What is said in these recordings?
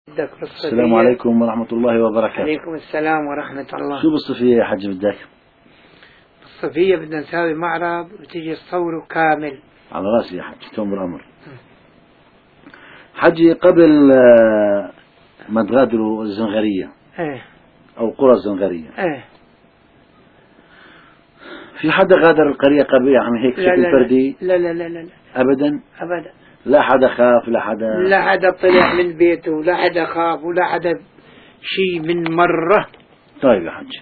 السلام عليكم ورحمة الله وبركاته. عليكم السلام ورحمة الله. شو بالصفية يا حج بدك؟ بالصفية بدنا نساوي معرض وتيجي تصوره كامل. على راسي يا حج، توم بالأمر. حجي قبل ما تغادروا الزنغرية أو قرى الزنغرية، في حدا غادر القرية قبل يعني هيك بشكل فردي؟ لا لا لا لا لا أبدا أبدا. لا حدا خاف، لا حدا طلع من بيته، ولا حدا خاف، ولا حدا شيء من مرة. طيب يا حج،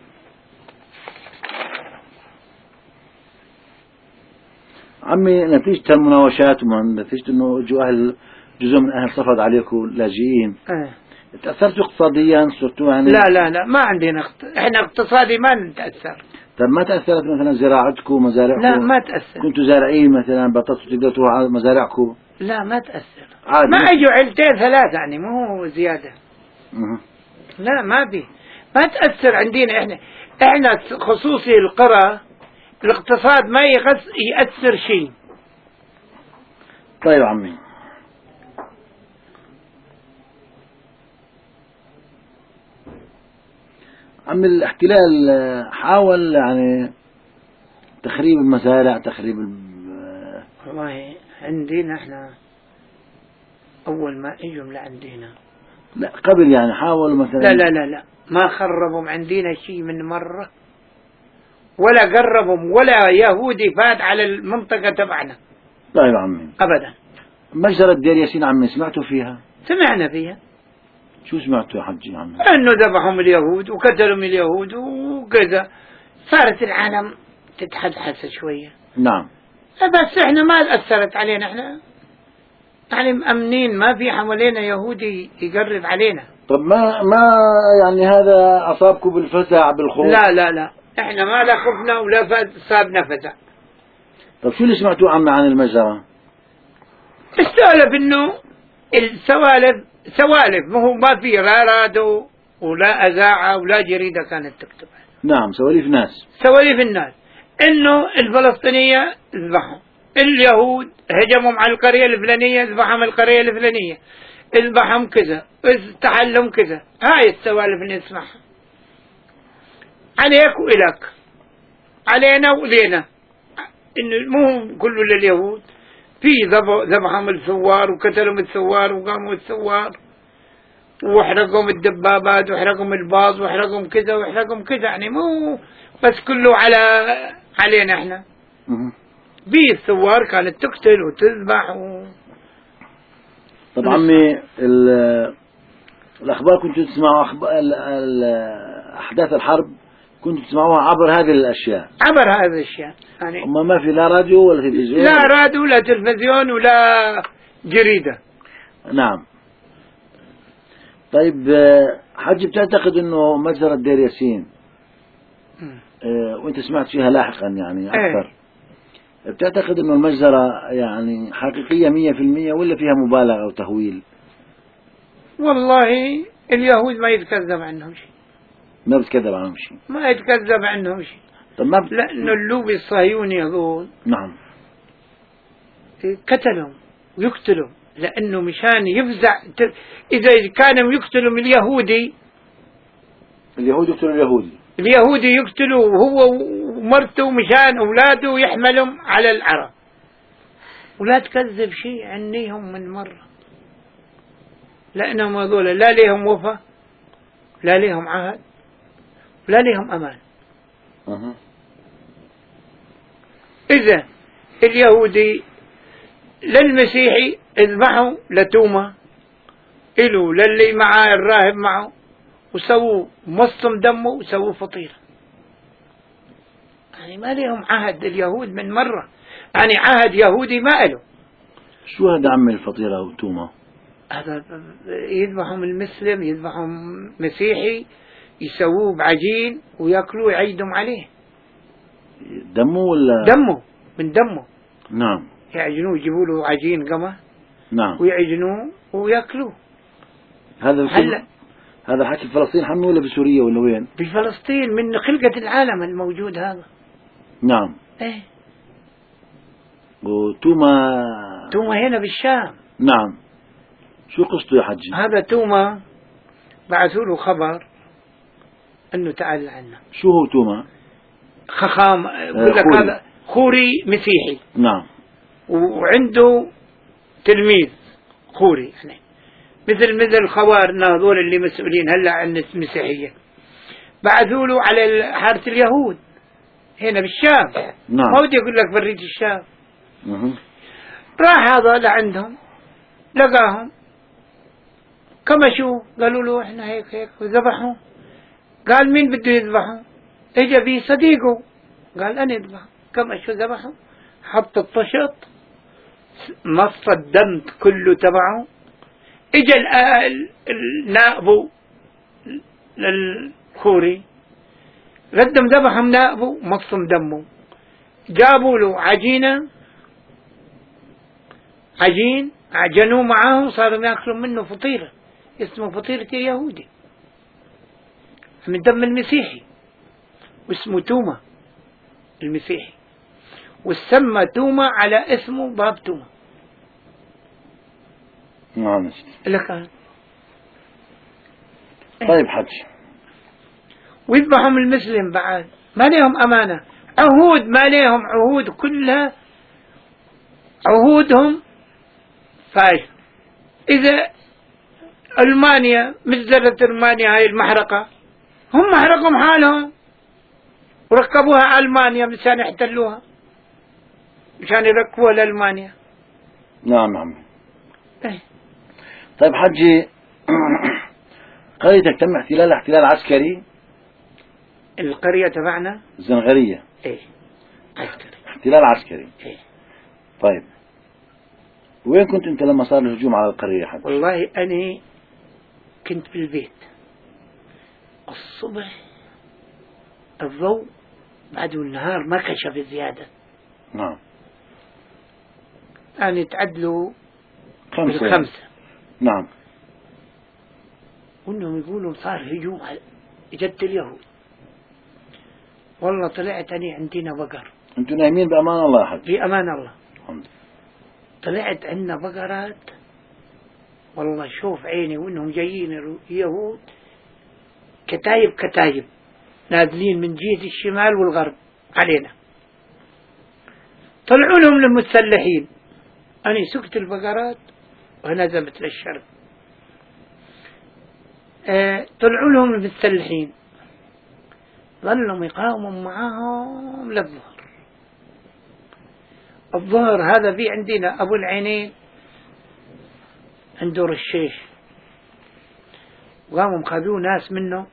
عمي نتيجة المناوشات ونتيجة انه اجوا جزء من اهل صفد عليكم لاجئين، تأثرتوا اقتصاديا؟ صرتوا يعني لا ما عندنا احنا اقتصادي ما نتأثر. طب ما تأثرت مثلا زراعتكم مزارعكم؟ لا ما تأثر. كنتوا زارعين مثلا بطلتوا تقدروا تروحوا على مزارعكم؟ لا ما تأثر عادي. ما اجوا عيلتين ثلاثة يعني مو زيادة. لا ما تأثر عندنا احنا خصوصي القرى الاقتصاد ما يأثر شيء. طيب عمي، الاحتلال حاول يعني تخريب المزارع، تخريب والله عندنا احنا اول ما اجوا لعندنا، لا قبل يعني حاولوا مثلا؟ لا ما خربوا عندنا شيء من مرة، ولا قربهم ولا يهودي فات على المنطقة تبعنا. طيب عمي ابدا. مجزرة دير ياسين عمي سمعتوا فيها؟ سمعنا فيها. شو سمعتوا يا حجي عمي؟ انه ذبحهم اليهود وقتلوا اليهود وكذا. صارت العالم تتحدث شوية. نعم. بس احنا ما أثرت علينا، احنا يعني مأمنين، ما في حوالينا يهودي يقرب علينا. طب ما يعني هذا أصابكم بالفزع بالخوف؟ لا احنا ما لا خفنا ولا صابنا فزع. طب شو اللي سمعتوه عمي عن المجزرة؟ السالف انه سوالف ما في لا راديو ولا اذاعه ولا جريده كانت تكتب. نعم، سواليف الناس انه الفلسطينية ذبحهم، اليهود هجموا على القرية الفلانية ذبحهم القرية الفلانية، ذبحهم كذا، تحلم كذا. هاي السوالف اللي نسمعها عليك وإلك، علينا ولينا، إنه مو كله لليهود. في ذبحهم الثوار وقتلهم الثوار وقاموا الثوار وحرقهم الدبابات وحرقهم الباص وحرقهم كذا وحرقهم كذا، يعني مو بس كله علينا احنا. بي الثوار كانت تقتل وتذبح طب عمي الأخبار كنتوا تسمعوا أحداث الحرب كنتوا تسمعوها عبر هذه الأشياء؟ عبر هذه الأشياء يعني. ما في لا راديو ولا تلفزيون؟ لا راديو ولا تلفزيون ولا جريدة. نعم. طيب حجي، بتعتقد انه مجزرة دير ياسين وانت سمعت فيها لاحقا يعني اكثر، بتعتقد انه المجزرة يعني حقيقية 100% ولا فيها مبالغة وتهويل؟ والله اليهود ما يتكذب عنهم شيء. ما بتكذب عنهم شيء؟ ما يتكذب عنهم شيء. طب لأنه اللوبي الصهيوني هذول نعم قتلهم ويقتلوا، لأنه مشان يفزع. إذا كانوا يقتلوا من اليهودي يقتلوا اليهودي يقتلوا وهو ومرته مشان أولاده يحملهم على العرب. ولا تكذب شيء عنيهم من مرة، لأنهم هذول لا لهم وفا، لا لهم عهد، لا لهم أمان. إذا اليهودي للمسيحي اذبحوا لتومة إلو للي معاه الراهب معه وسووا مصم دمه وسووا فطيرة. يعني ما لهم عهد اليهود من مرة، يعني عهد يهودي ما له. شو هذا عمي الفطيرة وتومة؟ هذا يذبحهم المسلم، يذبحهم مسيحي، يسووه بعجين ويأكلوه يعيدهم عليه. دمه ولا؟ من دمه. نعم. يعجنوه، يجيبوا له عجين قمح. نعم. ويعجنوه ويأكلوه. هذا حكي فلسطين حمي ولا بسوريا ولا وين؟ بفلسطين، من خلقة العالم الموجود هذا. نعم. ايه. وتوما هنا بالشام. نعم. شو قصته يا حجي؟ هذا توما بعثوا له خبر أنه تعال عنا. شو هو توما؟ خخام بقول لك هذا خوري مسيحي. نعم. وعنده تلميذ خوري يعني مثل الخوارنا هذول اللي مسؤولين هلا عن المسيحية. بعثوا له على حارة اليهود هنا بالشام. نعم. ما بدي أقول لك بريد الشام. راح هذا لعندهم لقاهم كما شو قالوا له احنا هيك وذبحوا. قال مين بده يذبحوا؟ اجى بيه صديقه قال انا اذبح. كما شو ذبحوا؟ حط الطشط مص الدم كله تبعه. اجى النائب للخوري قدم ذبحهم نائبه مصم دمه. جابوا له عجين عجنوه معاه صاروا ياكلوا منه فطيرة اسمه فطيرة يهودي من دم المسيحي واسمه توما المسيحي وسمى توما على اسمه باب توما. نعم. لك طيب حج. ويذبحهم المسلم بعد ما لهم أمانة عهود ما لهم عهود كلها عهودهم فاشل. إذا ألمانيا مجزرة ألمانيا هاي المحرقة هم محرقهم حالهم وركبوها على ألمانيا مشان يحتلوها مشان يركبوها لألمانيا. نعم عمي. طيب حجي قريتك تم احتلال عسكري. القرية تبعنا الزنغرية. ايه عسكري. احتلال عسكري. ايه. طيب وين كنت انت لما صار الهجوم على القرية حج؟ والله أنا كنت بالبيت الصبح الضوء بعد النهار ما كشف زيادة. نعم. يعني تعدلوا 5. نعم. وانهم يقولوا صار هجوم على جد اليهود. والله طلعت أنا عندنا بقر. انتم نايمين بأمان الله يا حج؟ بأمان الله. الحمد لله. طلعت عندنا بقرات والله شوف عيني وانهم جايين اليهود كتايب نازلين من جهة الشمال والغرب علينا. طلعوا لهم المتسلحين. أنا سكت البقرات ونزمت للشرق. طلعوا لهم المتسلحين ظلوا يقاوموا معاهم للظهر. الظهر هذا في عندنا أبو العينين عنده رشيش وقاموا خذوا ناس منه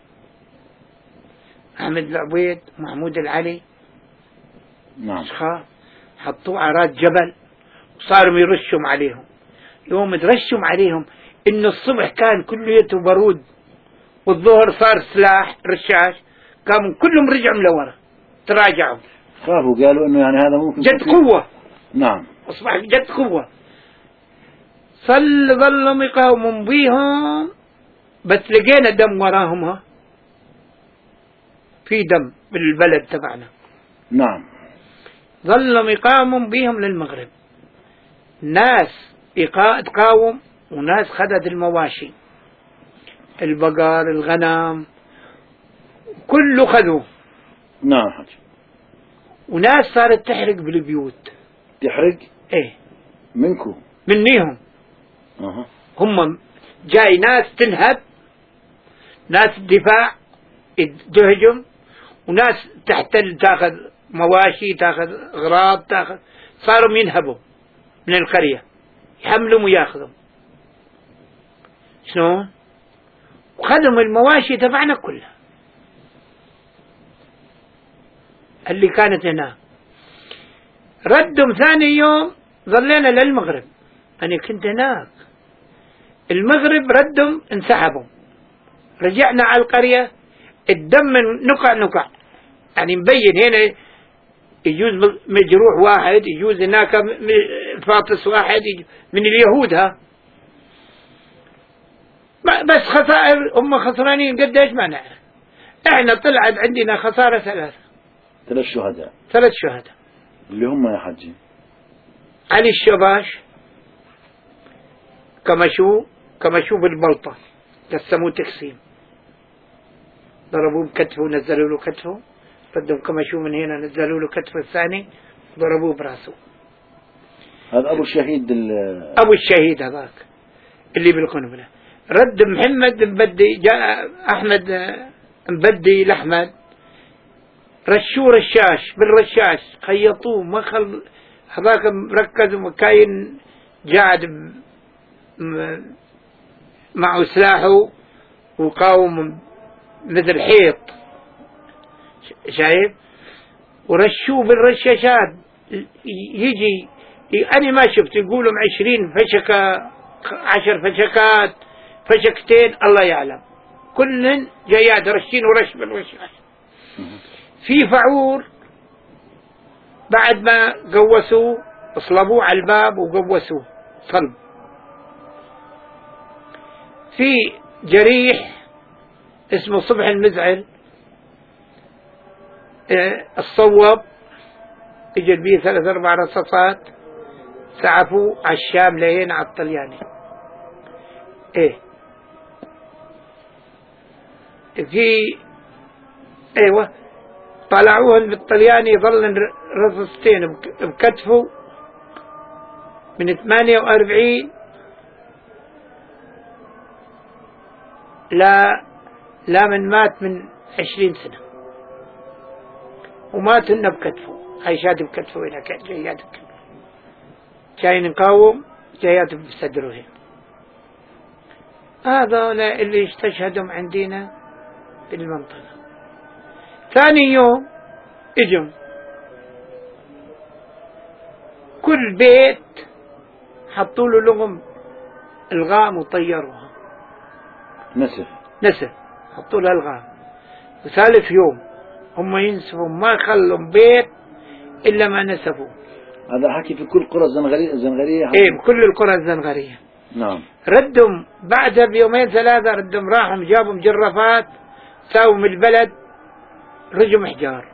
أحمد العبيد محمود العلي. نعم. حطوه عرات جبل وصاروا يرشوا عليهم. يوم ترشوا عليهم إنه الصبح كان كليته برود والظهر صار سلاح رشاش قاموا كلهم رجعوا لورا تراجعوا. خافوا قالوا إنه يعني هذا ممكن جد قوة. نعم. أصبح جد قوة. ظلوا يقاوموا بيهم بس لقينا دم وراهم. ها في دم بالبلد تبعنا. نعم. ظلوا يقاوموا بيهم للمغرب. ناس تقاوم وناس خدت المواشي البقر الغنم كله خذوه. نعم حج. وناس صارت تحرق بالبيوت. تحرق؟ ايه. منكم؟ منيهم. هم جاي ناس تنهب ناس دفاع تهجم وناس تحتل تاخذ مواشي تاخذ اغراض تاخذ. صاروا ينهبوا من القرية يحملوا وياخذوا. شلون؟ وخذوا المواشي تبعنا كلها اللي كانت هنا. ردهم ثاني يوم ظلينا للمغرب. أنا كنت هناك. المغرب ردهم انسحبوا. رجعنا على القرية الدم نقع يعني مبين هنا يجوز مجروح واحد يجوز هناك فاطس واحد من اليهود. ها بس خسائر هم خسرانين قديش ما نعرف. احنا طلعت عندنا خسارة 3 شهداء. 3 شهداء اللي هم يا حجي علي الشباش كمشوا بالبلطة، قسموه تقسيم، ضربوه بكتفه ونزلوا له كتفه، بدهم كمشوا من هنا نزلوا له كتفه الثاني ضربوه براسه. هذا أبو الشهيد أبو الشهيد هذاك اللي بالقنبلة. رد محمد مبدي، جاء أحمد مبدي لأحمد، رشوه رشاش بالرشاش، خيطوه ما خل، هذاك مركز وكاين قاعد معه سلاحه وقاوم مثل حيط، شايف؟ ورشوه بالرشاشات، يجي أنا ما شفت، يقولوا 20 فشكة، 10 فشكات، فشكتين، الله يعلم، كل جايات رشين ورش بالرشاش. في فعور بعد ما قوسوه اصلبوه على الباب وقوسوه صلب. في جريح اسمه صبح المزعل، الصوب اجت به 3-4 رصاصات، سعفوا على الشام لين على الطلياني. ايوه طلعوهن بالطلياني، ظل رصاصتين بكتفه من 48 لا من مات من 20 سنة، ومات هنا بكتفه، هاي شاد بكتفه هنا، جايات بكتفه، كاين نقاوم جايات بصدره هنا. هذا اللي استشهدوا عندنا بالمنطقة. ثاني يوم اجوا كل بيت حطوا له لغم الغام وطيروها، نسف حطوا لها الغام. وثالث يوم هم ينسفوا، ما خلوا بيت إلا ما نسفوا. هذا حكي في كل قرى الزنغرية. بكل القرى الزنغرية. نعم. ردهم بعدها بيومين 3 ردهم راحوا جابوا مجرفات، ساووا من البلد رجم حجار،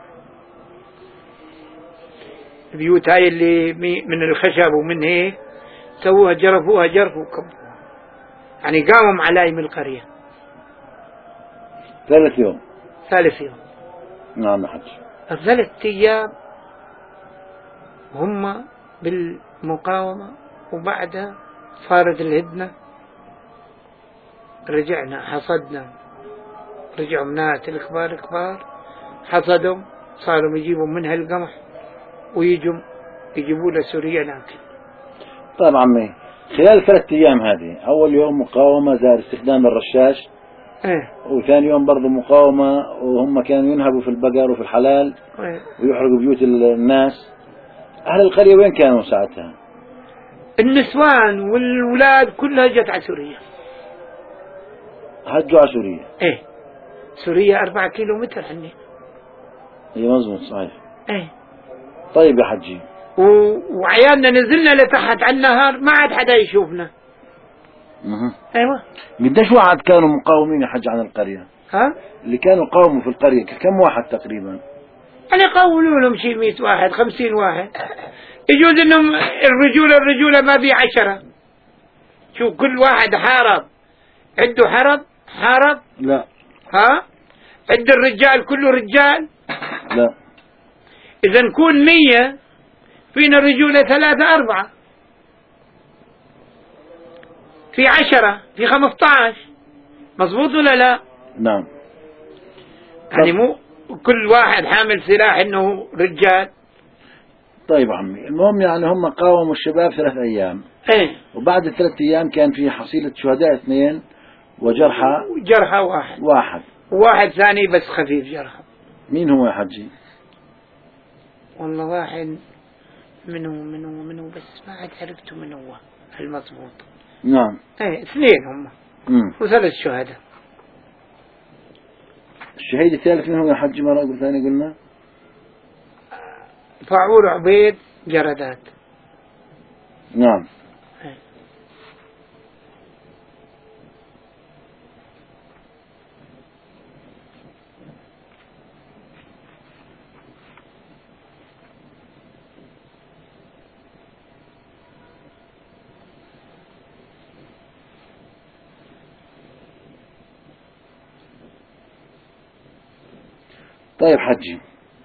البيوت هاي اللي من الخشب ومن هيك سووها، جرفوها جرف وكبوها، يعني قاموا على من القرية. ثالث يوم. نعم حج. 3 أيام هم بالمقاومة، وبعدها صارت الهدنة، رجعنا حصدنا، رجعوا ناس الكبار حصدوا، صاروا يجيبوا منها القمح يجيبوا له سوريا ناكل. طيب عمي، خلال 3 أيام هذه، أول يوم مقاومة زاد استخدام الرشاش، وثاني يوم برضو مقاومة، وهم كانوا ينهبوا في البقر وفي الحلال ويحرقوا بيوت الناس. أهل القرية وين كانوا ساعتها؟ النسوان والولاد كلها جت على سوريا، هجوا على سوريا. سوريا 4 كيلومتر عني. اي مزبوط صحيح. طيب يا حجي، وعيالنا نزلنا لتحت على النهر، ما عاد حدا يشوفنا. ايوه. قديش واحد كانوا مقاومين يا حج عن القرية؟ اللي كانوا قاوموا في القرية كم واحد تقريبا؟ يعني قاوموا لهم شي 100 واحد 50 واحد. يجوز انهم الرجولة ما بي 10. شوف كل واحد حارب، عنده حارب لا. عند الرجال كله رجال لا. اذا نكون 100 فينا الرجولة 3-4، في 10 في 15، مظبوط ولا لا؟ نعم. يعني مو كل واحد حامل سلاح انه رجال. طيب عمي، المهم يعني هم قاوموا الشباب 3 أيام. وبعد 3 أيام كان في حصيلة شهداء 2 وجرحى واحد ثاني بس خفيف جرحى. مين هو يا حجي؟ والله واحد منه بس ما عاد عرفته من هو المضبوط. نعم. 2 هم. و3 شهداء. الشهيد الثالث من هو يا حجي؟ مرة ثاني قلنا فعور عبيد جردات. نعم. طيب حجي،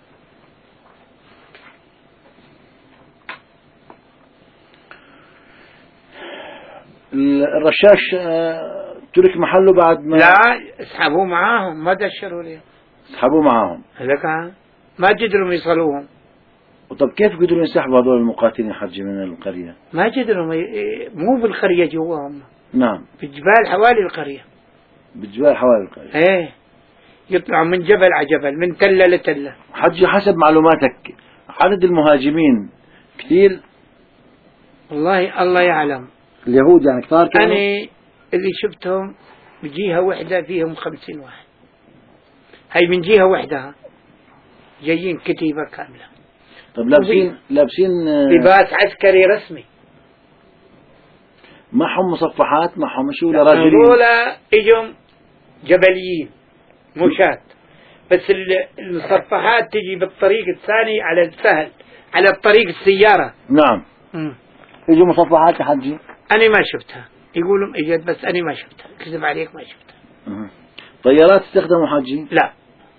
الرشاش ترك محله بعد ما لا، اسحبوه معاهم، ما دشروا ليه، سحبوه معاهم. لك ما قدروا يصلوهم. طب كيف قدروا ينسحبوا هذول المقاتلين حجي من القرية؟ ما قدروا مو بالقرية جواهم. نعم، بالجبال حوالي القرية. بالجبال حوالي القرية. ايه، يطلعوا من جبل على جبل، من تلة لتلة. حجي حسب معلوماتك عدد المهاجمين كثير؟ والله الله يعلم. اليهود يعني كثار كانوا؟ أنا اللي شفتهم بجهة وحدة فيهم 50 واحد، هي من جهة وحدة جايين كتيبة كاملة. طب لابسين لباس عسكري رسمي، معهم مصفحات، معهم شو لراجلين؟ هذول اجوا جبليين مشاة، بس المصفحات تجي بالطريق الثاني على السهل، على الطريق السيارة. نعم. اجوا مصفحات يا حجي؟ أنا ما شفتها، يقولوا اجت بس أنا ما شفتها، كذب عليك ما شفتها. طيارات استخدموا حجي؟ لا،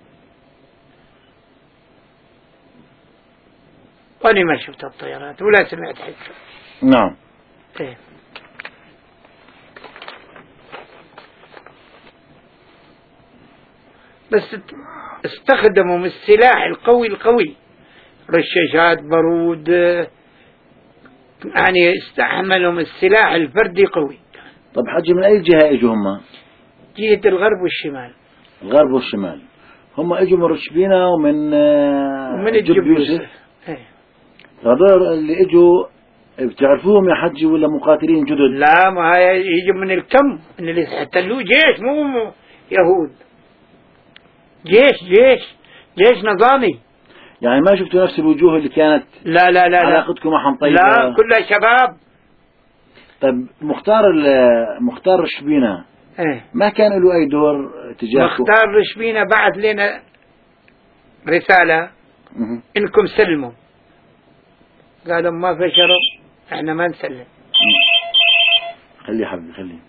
وأنا ما شفتها الطيارات ولا سمعت حتى. نعم. طيب. بس استخدموا من السلاح القوي، رشاشات بارود، يعني استعملوا من السلاح الفردي قوي. طب حجي من أي جهة اجوا هم؟ جهة الغرب والشمال. الغرب والشمال. هم اجوا من رشبينا ومن جب يوسف. هذول اللي اجوا بتعرفوهم يا حجي ولا مقاتلين جدد؟ لا، ما هي يجوا من الكم، من اللي احتلوه جيش، مو يهود، جيش نظامي. يعني ما شفتوا نفس الوجوه اللي كانت لا علاقتكم معهم طيبة؟ لا، كلها شباب. طيب مختار رشبينا ما كان له أي دور تجاهكم؟ مختار رشبينا بعث لنا رسالة إنكم سلموا، قالوا ما في شرط، احنا ما نسلم. خليه حبيبي خليه.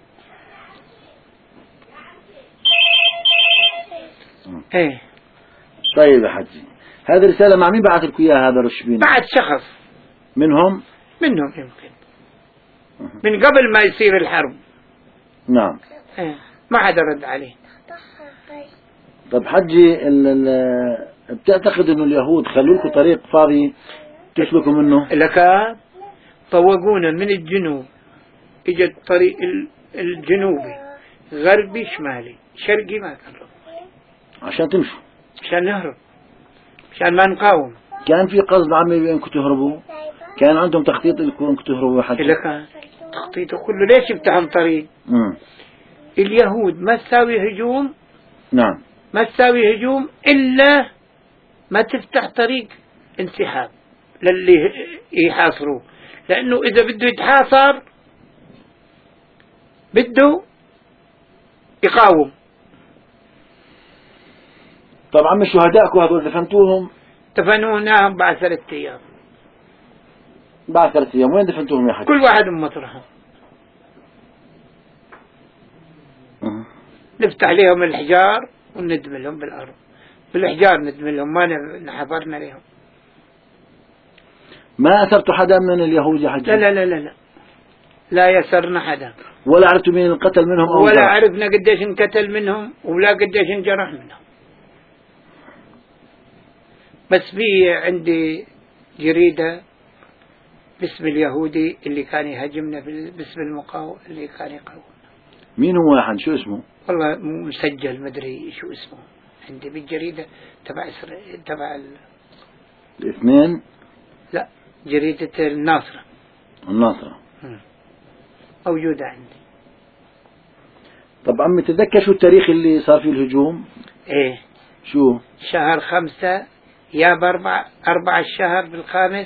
طيب يا حجي، هذه الرسالة مع مين بعث لكم إياها هذا رشبينا؟ بعد شخص منهم يمكن من قبل ما يصير الحرب. نعم. ما حدا رد عليه. طب حجي بتعتقد انه اليهود خلوا لكم طريق فاضي تسلكوا منه؟ لك طوقونا من الجنوب، اجى الطريق الجنوبي غربي شمالي شرقي، ما كان عشان تمشوا، عشان نهرب، عشان ما نقاوم. كان في قصد عمي بانكم تهربوا؟ كان عندهم تخطيط لكم انكم تهربوا حجي؟ لك تخطيطه كله، ليش يفتحون طريق؟ اليهود ما تساوي هجوم. نعم. ما تساوي هجوم إلا ما تفتح طريق انسحاب للي يحاصروه، لأنه إذا بده يتحاصر بده يقاوم. طبعا شهدائكم هذول دفنتوهم؟ دفنوناهم بعد 3 أيام. بعد 3 أيام وين دفنتوهم يا حجي؟ كل واحد مطرحه. نفتح لهم الحجار وندم لهم بالأرض، بالحجار ندم لهم، ما نحفرنا لهم. ما أثرتوا حدا من اليهود يا حجي؟ لا يسرنا حدا، ولا عرفتوا مين انقتل منهم أو ولا عرفنا قديش انقتل منهم ولا قديش انجرح منهم. بس في عندي جريدة باسم اليهودي اللي كان يهاجمنا باسم المقاومة اللي كان يقاومنا. مين هو يا حد؟ شو اسمه؟ والله مسجل مدري شو اسمه عندي بالجريدة تبع الاثنين؟ لا، جريدة الناصرة. موجودة عندي. طب عمي تتذكر شو التاريخ اللي صار فيه الهجوم؟ ايه. شو؟ شهر 5 يا ب4 الشهر بالخامس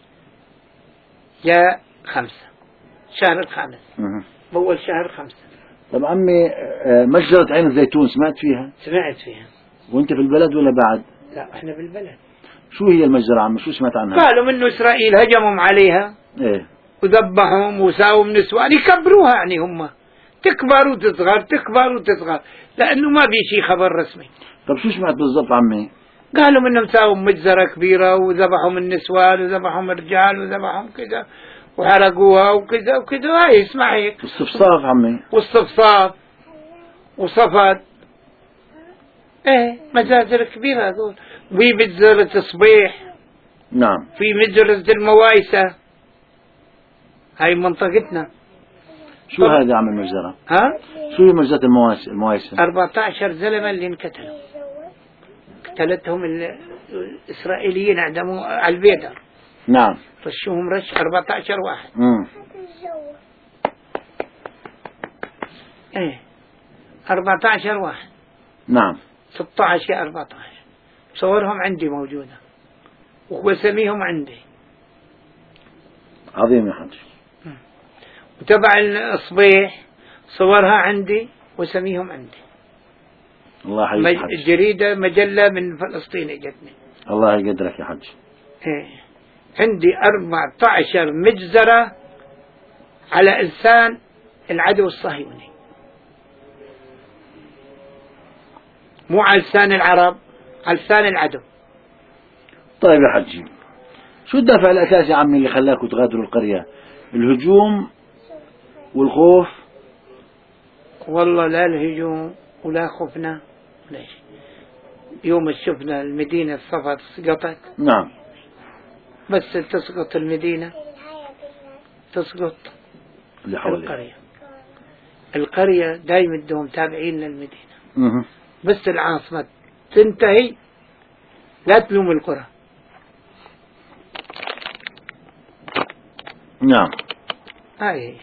يا 5 شهر الخامس. بأول شهر 5. طب عمي مجزرة عين الزيتون سمعت فيها؟ سمعت فيها. وانت في البلد ولا بعد؟ لا، احنا بالبلد. شو هي المجزرة عمي؟ شو سمعت عنها؟ قالوا منه إسرائيل هجموا عليها. ايه. وذبحهم وساووا نسوان يكبروها، يعني هم تكبر وتصغر تكبر وتصغر، لأنه ما في شيء خبر رسمي. طب شو سمعت بالضبط عمي؟ قالوا منهم ساووا مجزرة كبيرة وذبحوا من النسوان وذبحوا من الرجال وذبحوا كذا وحرقوها وكذا وكذا. هاي اسمع هيك. والصفصاف عمي. والصفصاف وصفد. ايه مجازر كبيرة هذول. وفي مجزرة صبيح. نعم. في مجزرة الموايسة. هاي منطقتنا. شو هذا عم المجزرة؟ ها؟ شو هي مجزرة الموايسة؟ 14 زلمة اللي انقتلوا. قتلتهم الإسرائيليين عندهم على البيدر. نعم. رشوهم رش 14 واحد. ايه 14 واحد. نعم. 16 يا 14. صورهم عندي موجودة وسميهم عندي. عظيم يا حج. وتبع الصبيح صورها عندي وسميهم عندي. الله يحييك. جريدة مجلة من فلسطين اجتني. الله يقدرك يا حج. ايه عندي 14 مجزرة على لسان العدو الصهيوني، مو على لسان العرب، على لسان العدو. طيب يا حجي، شو الدافع الأساسي يا عمي اللي خلاكم تغادروا القرية؟ الهجوم والخوف؟ والله لا الهجوم ولا خوفنا ولا شيء. يوم شفنا المدينة سقطت. نعم. بس تسقط المدينة تسقط القرية. القرية دايما بدهم تابعين للمدينة. بس العاصمة تنتهي لا تلوم القرى. نعم. هاي.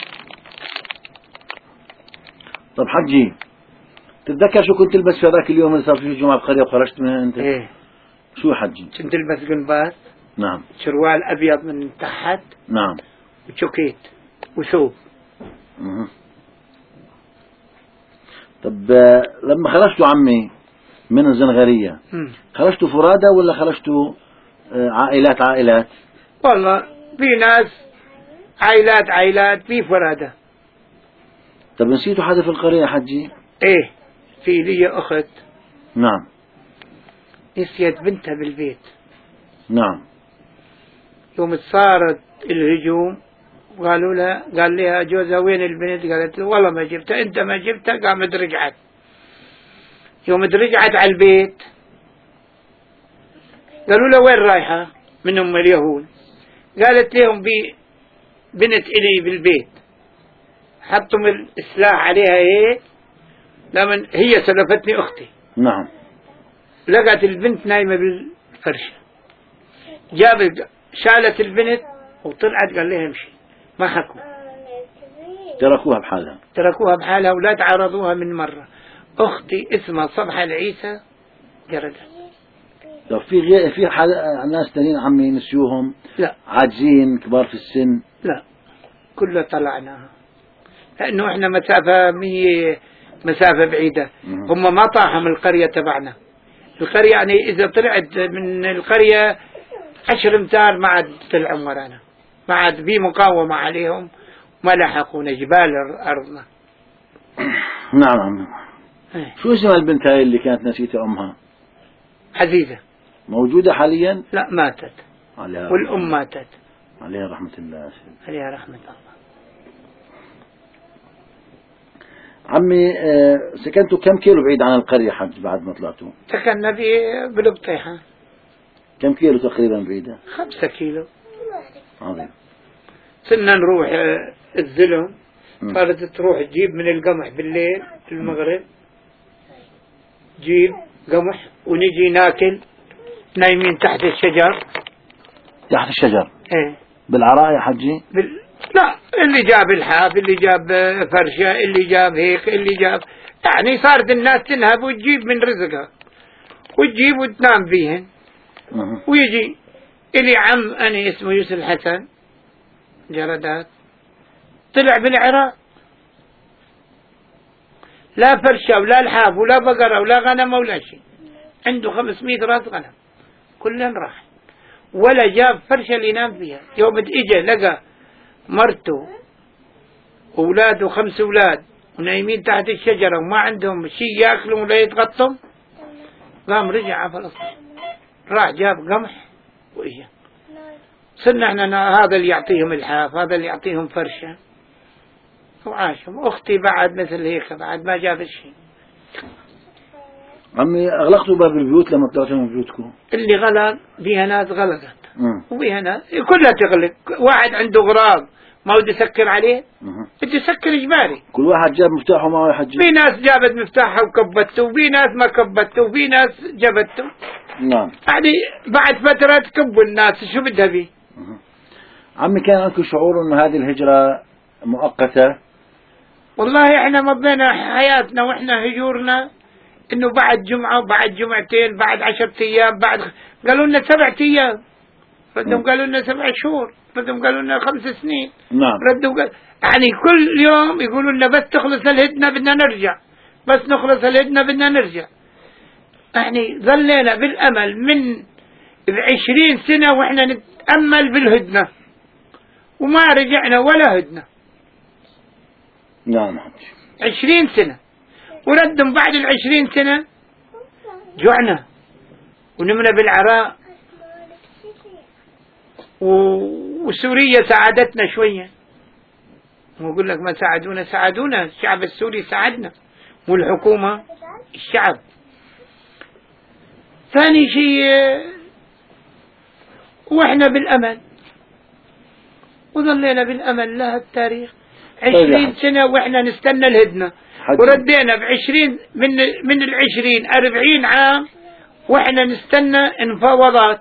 طب حجي، تتذكر شو كنت تلبس في هذاك اليوم اللي صار فيه هجوم على القرية وخرجت منها انت؟ ايه. شو حجي؟ كنت تلبس قنبات. نعم. شروال ابيض من تحت. نعم. وشوكيت وثوب. طب لما خرجتوا عمي من الزنغرية خرجتوا فرادى ولا خرجتوا عائلات؟ والله في ناس عائلات في فرادى. طب نسيتوا حدا في القرية يا حجي؟ ايه في لي اخت. نعم. نسيت بنتها بالبيت. نعم. يوم صارت الهجوم قالوا لها، قال لها جوزها وين البنت؟ قالت له والله ما جبتها. انت ما جبتها؟ قامت رجعت. يوم رجعت على البيت قالوا له وين رايحة؟ من ام اليهود. قالت لهم بنت الي بالبيت، حطوا السلاح عليها هيك، لمن هي سلفتني اختي. نعم. لقت البنت نايمة بالفرشة، شالت البنت وطلعت، قال لها امشي. ما حكوا، تركوها بحالها ولا تعرضوها من مرة. اختي اسمها صبحة العيسى جردت. طب في ناس تانيين عمي نسيوهم؟ لا. عاجزين كبار في السن؟ لا كله طلعناها، لانه احنا مسافة بعيدة. هم ما طاحوا من القرية تبعنا. القرية يعني اذا طلعت من القرية 10 امتار ما عاد طلعوا ورانا، ما عاد في مقاومة عليهم، ما لحقونا جبال أرضنا. نعم عمي. شو اسمها البنت هاي اللي كانت نسيتها أمها؟ عزيزة. موجودة حاليا؟ لا ماتت. والأم ماتت. عليها رحمة الله. عليها رحمة الله. عمي سكنتوا كم كيلو بعيد عن القرية حج بعد ما طلعتوا؟ سكننا بالبطيحة. كم كيلو تقريبا بعيدة؟ 5 كيلو. عظيم. صرنا نروح الزلم، صارت تروح تجيب من القمح بالليل في المغرب، جيب قمح ونجي ناكل نايمين تحت الشجر. تحت الشجر؟ ايه. بالعراء يا حجي؟ لا، اللي جاب الحاف، اللي جاب فرشة، اللي جاب هيك، اللي جاب، يعني صارت الناس تنهب وتجيب من رزقها وتجيب وتنام فيهن. ويجي إلي عم أنا اسمه يوسف حسن جردات، طلع بالعراق، لا فرشة ولا الحاف ولا بقرة ولا غنم ولا شيء، عنده 500 راس غنم كلهم راح، ولا جاب فرشة اللي ينام فيها. يوم اجى لقى مرته وأولاده 5 أولاد ونايمين تحت الشجرة وما عندهم شيء يأكلوا ولا يتغطوا، قام رجع على فلسطين، راح جاب قمح وإجا. صرنا احنا هذا اللي يعطيهم الحاف، هذا اللي يعطيهم فرشة، وعاشوا. أختي بعد مثل هيك، بعد ما جابت شيء. عمي أغلقتوا باب البيوت لما طلعتوا من بيوتكم؟ اللي غلق بيها ناس غلقت، وبيها ناس كلها تغلق. واحد عنده غراب ما بده يسكر عليه، بده يسكر إجباري. كل واحد جاب مفتاحه معه يحجز. في ناس جابت مفتاحها وكبته، وفي ناس ما كبته، وفي ناس جابته. نعم. يعني بعد فترة تكبوا الناس، شو بدها بيه؟ عمي كان عندكم شعور إنه هذه الهجرة مؤقتة؟ والله احنا مضينا حياتنا واحنا هجورنا انه بعد جمعة وبعد جمعتين بعد 10 ايام بعد قالوا لنا 7 ايام، ردهم قالوا لنا 7 شهور، ردهم قالوا لنا 5 سنين. نعم. ردهم يعني كل يوم يقولوا لنا بس تخلص الهدنة بدنا نرجع، بس نخلص الهدنة بدنا نرجع. يعني ظلينا بالامل من 20 سنة واحنا نتأمل بالهدنة، وما رجعنا ولا هدنة. نعم. 20 سنة، وردهم بعد 20 سنة جوعنا ونمنا بالعراء، وسوريا ساعدتنا شوية. ويقول لك ما ساعدونا الشعب السوري ساعدنا، والحكومة الشعب. ثاني شيء واحنا بالأمل، وظلينا بالأمل لها التاريخ 20 سنة واحنا نستنى الهدنة، وردينا ب20 من 20 40 عام واحنا نستنى انفاوضات،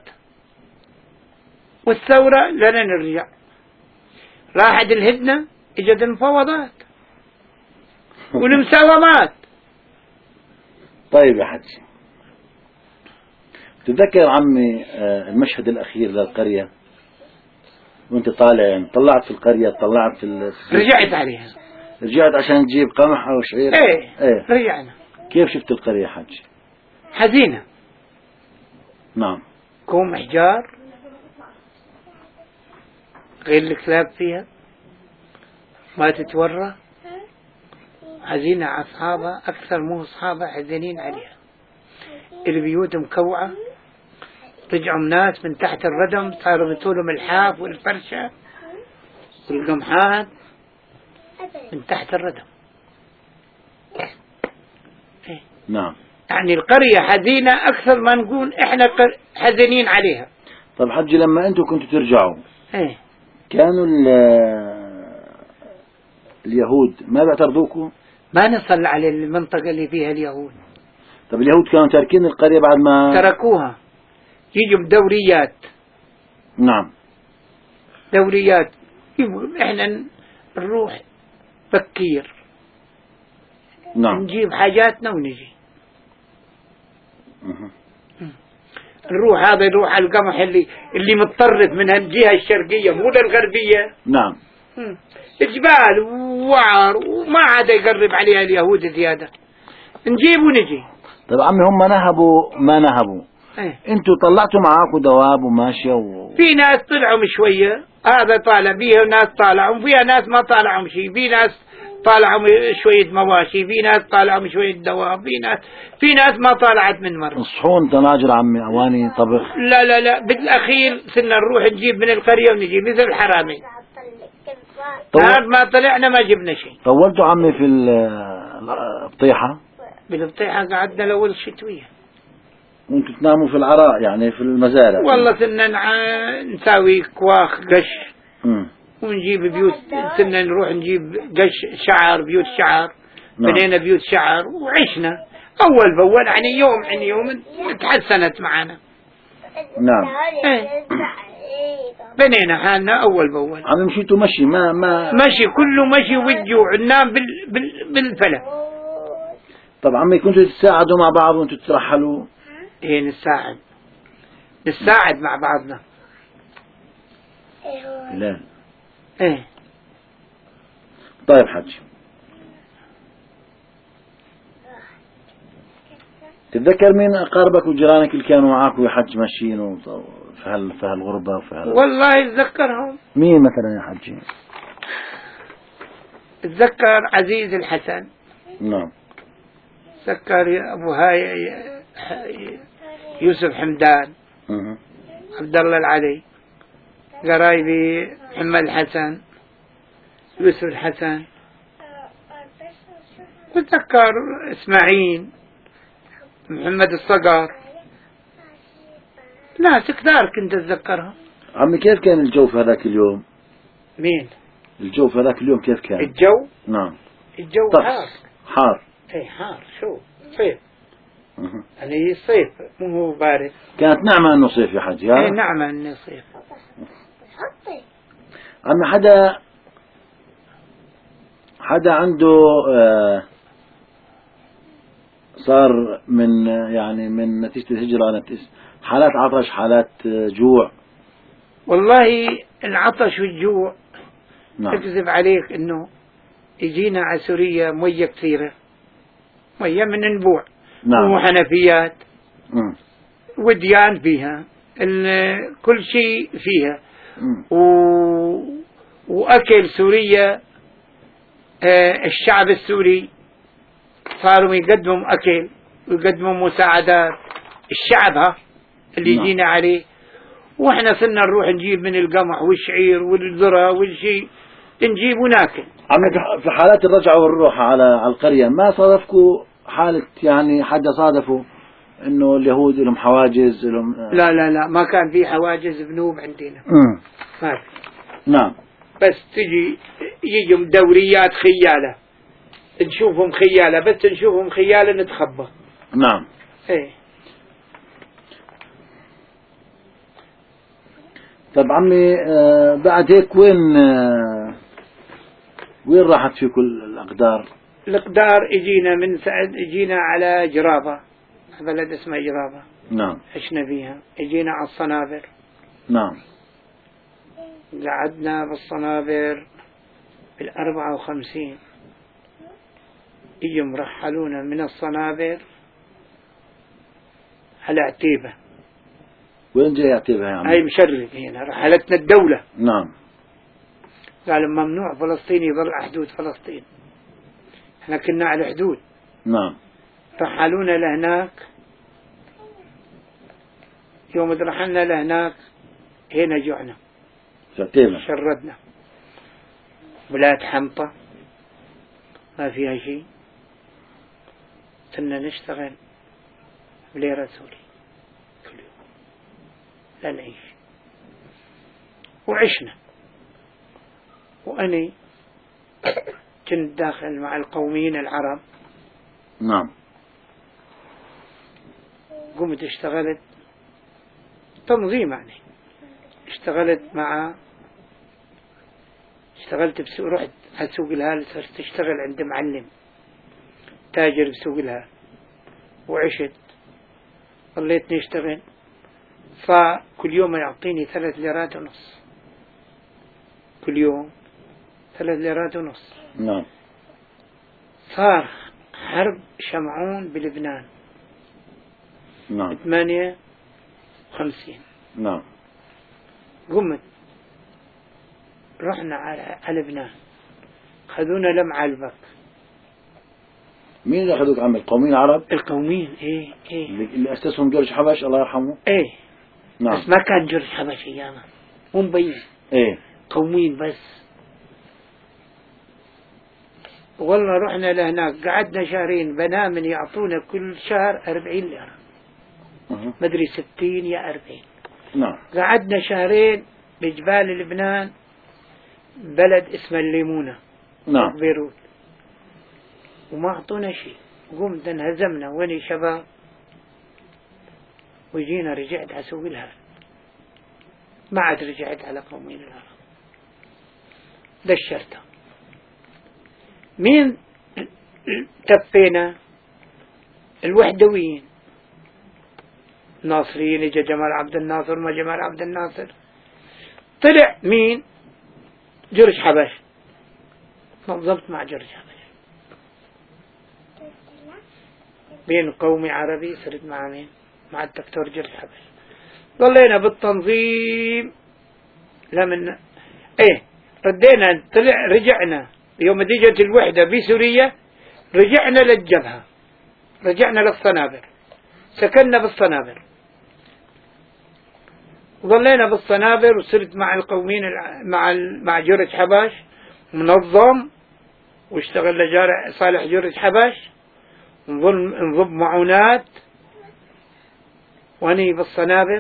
والثورة لنا نرجع. راحت الهدنة، اجت انفاوضات والمساومات. طيب يا حجي، تتذكر عمي المشهد الأخير للقرية وانت طالع، يعني طلعت في القرية، طلعت في رجعت عليها، رجعت عشان تجيب قمح أو شعير؟ ايه رجعنا. كيف شفت القرية حج؟ حزينة. نعم. كوم أحجار، غير الكلاب فيها ما تتورى، حزينة على أصحابها أكثر مو أصحابها حزينين عليها. البيوت مكوعة، رجعوا ناس من تحت الردم صاروا يطولهم الحاف والفرشة والقمحات من تحت الردم. نعم. يعني القرية حزينة أكثر ما نقول إحنا حزينين عليها. طب حجي، لما أنتم كنتوا ترجعوا كانوا اليهود ما بيعترضوكم؟ ما نصل على المنطقة اللي فيها اليهود. طب اليهود كانوا تاركين القرية بعد ما تركوها، يجوا بدوريات. نعم. دوريات، إحنا نروح بكير. نعم. نجيب حاجاتنا ونجي. نروح على القمح اللي متطرف من الجهة الشرقية مو للغربية. نعم. جبال ووعر وما عاد يقرب عليها اليهود زيادة، نجيب ونجي. طيب عمي، هم نهبوا ما نهبوا، انتوا طلعتوا معاكم دواب وماشية في ناس طلعوا شوية، هذا طالع بيها ناس طالعوا، وفيها ناس ما طالعوا شيء، في ناس طالعوا شوية مواشي، في ناس طالعوا شوية دواب، في ناس ما طالعت من مرة. صحون، طناجر عمي، أواني طبخ؟ لا بالأخير صرنا نروح نجيب من القرية ونجيب مثل الحرامي. ما طلعنا ما جبنا شيء. طولتوا عمي في البطيحة؟ بالبطيحة قعدنا الأول شتوية. وانتوا تناموا في العراء يعني في المزارع؟ والله صرنا نساوي كواخ قش ونجيب بيوت، صرنا نروح نجيب قش شعر، بيوت شعر. نعم. بنينا بيوت شعر وعشنا أول بأول، يعني يوم عن يوم تحسنت معنا. نعم. بنينا حالنا أول بأول. عم مشيتوا مشي ما مشي، كله مشي والجوع، ننام بالفلك. طب عمي، كنتوا تتساعدوا مع بعض وانتوا ترحلوا؟ ايه، نساعد مع بعضنا. لا. ايه. طيب حج، تتذكر مين أقاربك وجيرانك اللي كانوا معاك ويحج ماشيين في هالغربة والله اتذكرهم. مين مثلا يا حجي؟ اتذكر عزيز الحسن. نعم. اتذكر أبو هاي يوسف حمدان، عبد الله العلي، قرايبي محمد الحسن، يوسف الحسن، وتذكر إسماعيل، محمد الصقر، ناس كثار كنت أتذكرها. عمي كيف كان الجو في هذاك اليوم؟ مين؟ الجو في هذاك اليوم كيف كان؟ الجو؟ نعم. الجو حار. حار. اي حار، شو صيف. يعني صيف مو هو بارد. كانت نعمة انه صيف يا حاج. اي نعمة انه صيف. عمي حدا عنده صار من يعني من نتيجة الهجرة حالات عطش، حالات جوع؟ والله العطش والجوع نعم. أكذب عليك إنه يجينا على سوريا مية كثيرة، مية من نبوع. نعم. وحنفيات وديان فيها، كل شيء فيها. وأكل سوريا، الشعب السوري صاروا يقدموا أكل ويقدموا مساعدات، الشعب اللي يجينا عليه. واحنا صرنا نروح نجيب من القمح والشعير والذرة والشيء، نجيب وناكل. عمي في حالات الرجعة والروح على القرية ما صادفكوا حالة يعني حدا صادفوا انه اليهود لهم حواجز لهم؟ لا ما كان في حواجز بنوب عندنا. ما في. نعم. بس يجوا دوريات خيالة، نشوفهم خيالة، بس نشوفهم خيالة نتخبى. نعم. ايه. طب عمي بعد هيك وين راحت فيكم الأقدار؟ الأقدار اجينا من سعد، اجينا على جرابة، بلد اسمه جرابة. نعم. عشنا فيها. اجينا على الصنابر. نعم. قعدنا بالصنابر بال54. اجوا مرحلونا من الصنابر على عتيبة. وين جاي عتيبة يا عمي؟ هاي مشرق هنا، رحلتنا الدولة. نعم. قالوا ممنوع فلسطين يظل على حدود فلسطين، احنا كنا على الحدود. نعم. رحلونا لهناك. يوم رحلنا لهناك هنا جوعنا، شردنا. بلاد حمطة ما فيها شيء، كنا نشتغل بليرة سوري كل يوم لا نعيش. وعشنا. وأني كنت داخل مع القوميين العرب. نعم. قمت اشتغلت تنظيم، يعني اشتغلت بسوق، رحت على سوق الهال، صرت اشتغل عند معلم تاجر بسوق الهال. وعشت، ظليتني اشتغل، فكل يوم يعطيني 3 ليرات ونص، كل يوم 3 ليرات ونص. نعم. صار حرب شمعون بلبنان. نعم. 58. نعم. قمت رحنا على لبنان، خذونا لمعة البك. مين اللي أخذوك عم؟ القوميين العرب؟ القوميين. ايه اللي أسسهم جورج حبش الله يرحمه. ايه. نعم. بس ما كان جورج حبش ايامها، مو مبين. ايه. قوميين بس. والله رحنا لهناك، قعدنا شهرين، بنامن يعطونا كل شهر 40 ليرة، مدري 60 يا 40. نعم. قعدنا شهرين بجبال لبنان، بلد اسمه الليمونة. نعم. بيروت. وما أعطونا شيء. قمت انهزمنا واني شباب، وجينا رجعت على سوق الهال، ما عاد رجعت على قومين العرب، دشرتها. مين تفينا؟ الوحدويين، الناصريين. اجا جمال عبد الناصر، ما جمال عبد الناصر، طلع مين؟ جورج حبش. نظمت مع جورج حبش، بين قومي عربي، صرت مع مين؟ مع الدكتور جورج حبش. ظلينا بالتنظيم لمن ردينا، رجعنا يوم اجت الوحدة بسوريا، رجعنا للجبهة، رجعنا للصنابر. سكننا بالصنابر، وظلينا بالصنابر، وصرت مع القومين مع جورج حباش منظم، واشتغل لجارع صالح جورج حباش، نضب معونات واني بالصنابر.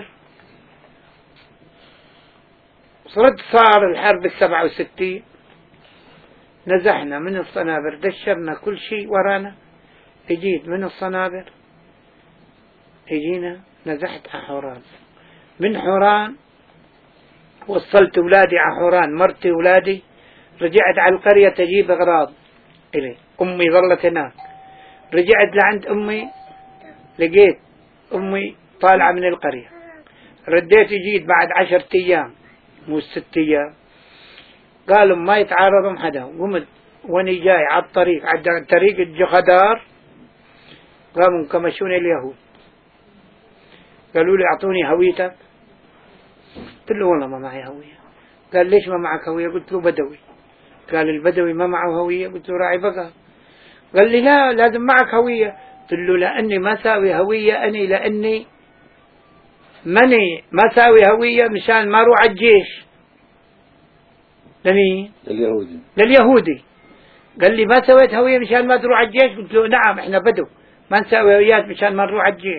صار الحرب 67، نزحنا من الصنابر، دشرنا كل شيء ورانا، اجيت من الصنابر، اجينا نزحت على حوران، من حوران وصلت أولادي على حوران، مرتي أولادي، رجعت على القرية تجيب أغراض إلي، أمي ظلت هناك، رجعت لعند أمي، لقيت أمي طالعة من القرية، رديت جيت بعد 10 أيام مو 6 أيام، قالوا ما يتعارضوا حدا، قمت واني جاي على الطريق، على طريق الجخدار، قاموا كمشوني اليهود، قالوا لي أعطوني هويتك، قلت له والله ما معي هوية. قال ليش ما معك هوية؟ قلت له بدوي. قال البدوي ما معه هوية؟ قلت له راعي بقر. قال لي لا لازم معك هوية. قلت له لأني ما ساوي هوية، أني لأني ماني ما ساوي هوية مشان ما اروح على الجيش. لمين؟ لليهودي. قال لي ما سويت هوية مشان ما تروح على الجيش؟ قلت له نعم احنا بدو ما نساوي هويات مشان ما نروح على الجيش.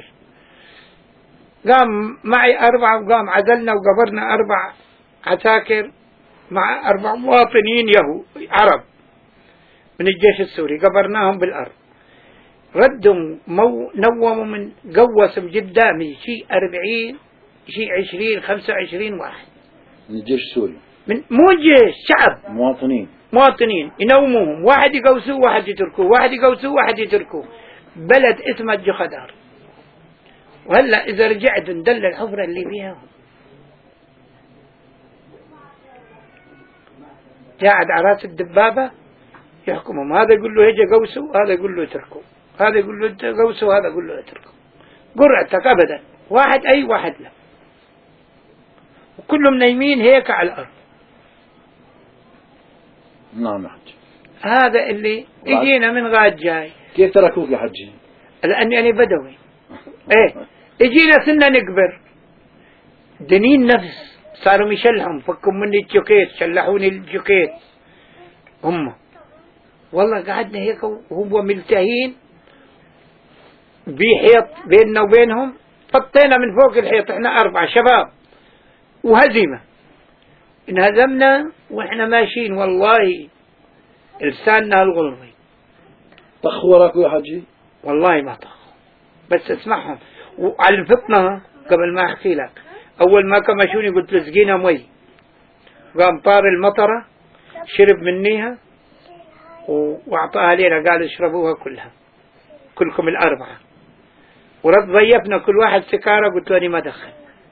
قام معي 4 وقام عزلنا وقبرنا 4 عساكر مع 4 مواطنين عرب من الجيش السوري، قبرناهم بالأرض. ردوا نوموا من قوسم قدامي شيء 40 شيء 20 25 واحد من الجيش السوري، من مو جيش، شعب، مواطنين ينوموهم، واحد يقوسوه واحد يتركوه، واحد يقوسوه واحد يتركوه. بلد اسمه الجخدار. وهلا إذا رجعت ندل الحفرة اللي فيها، قاعد على راس الدبابة يحكمهم، هذا يقول له هيجي قوسوا، هذا يقول له اتركوا، هذا يقول له قوسوا، هذا يقول له اتركوا. قرعتك أبدا، واحد أي واحد لا، وكلهم نايمين هيك على الأرض. نعم حجي. هذا اللي اجينا من غاد جاي. كيف تركوك يا حجي؟ لأني أنا بدوي. ايه اجينا صرنا نكبر، دنين نفس، صاروا يشلحهم، فكوا مني الجوكيت، شلحوني الجوكيت هم. والله قعدنا هيك وهو ملتهين بحيط بيننا وبينهم، فطينا من فوق الحيط، احنا 4 شباب وهزيمة، انهزمنا واحنا ماشيين. والله لساننا الغلظي. طخوا وراكوا يا حجي؟ والله ما طخوا، بس اسمعهم. وعلى الفطنة قبل ما احكي لك، اول ما كمشوني قلت له سقينا مي، قام طار المطرة شرب منيها واعطاها لنا، قال اشربوها كلها كلكم ال4. ورد ضيفنا كل واحد سكارة، قلت له ما دخل.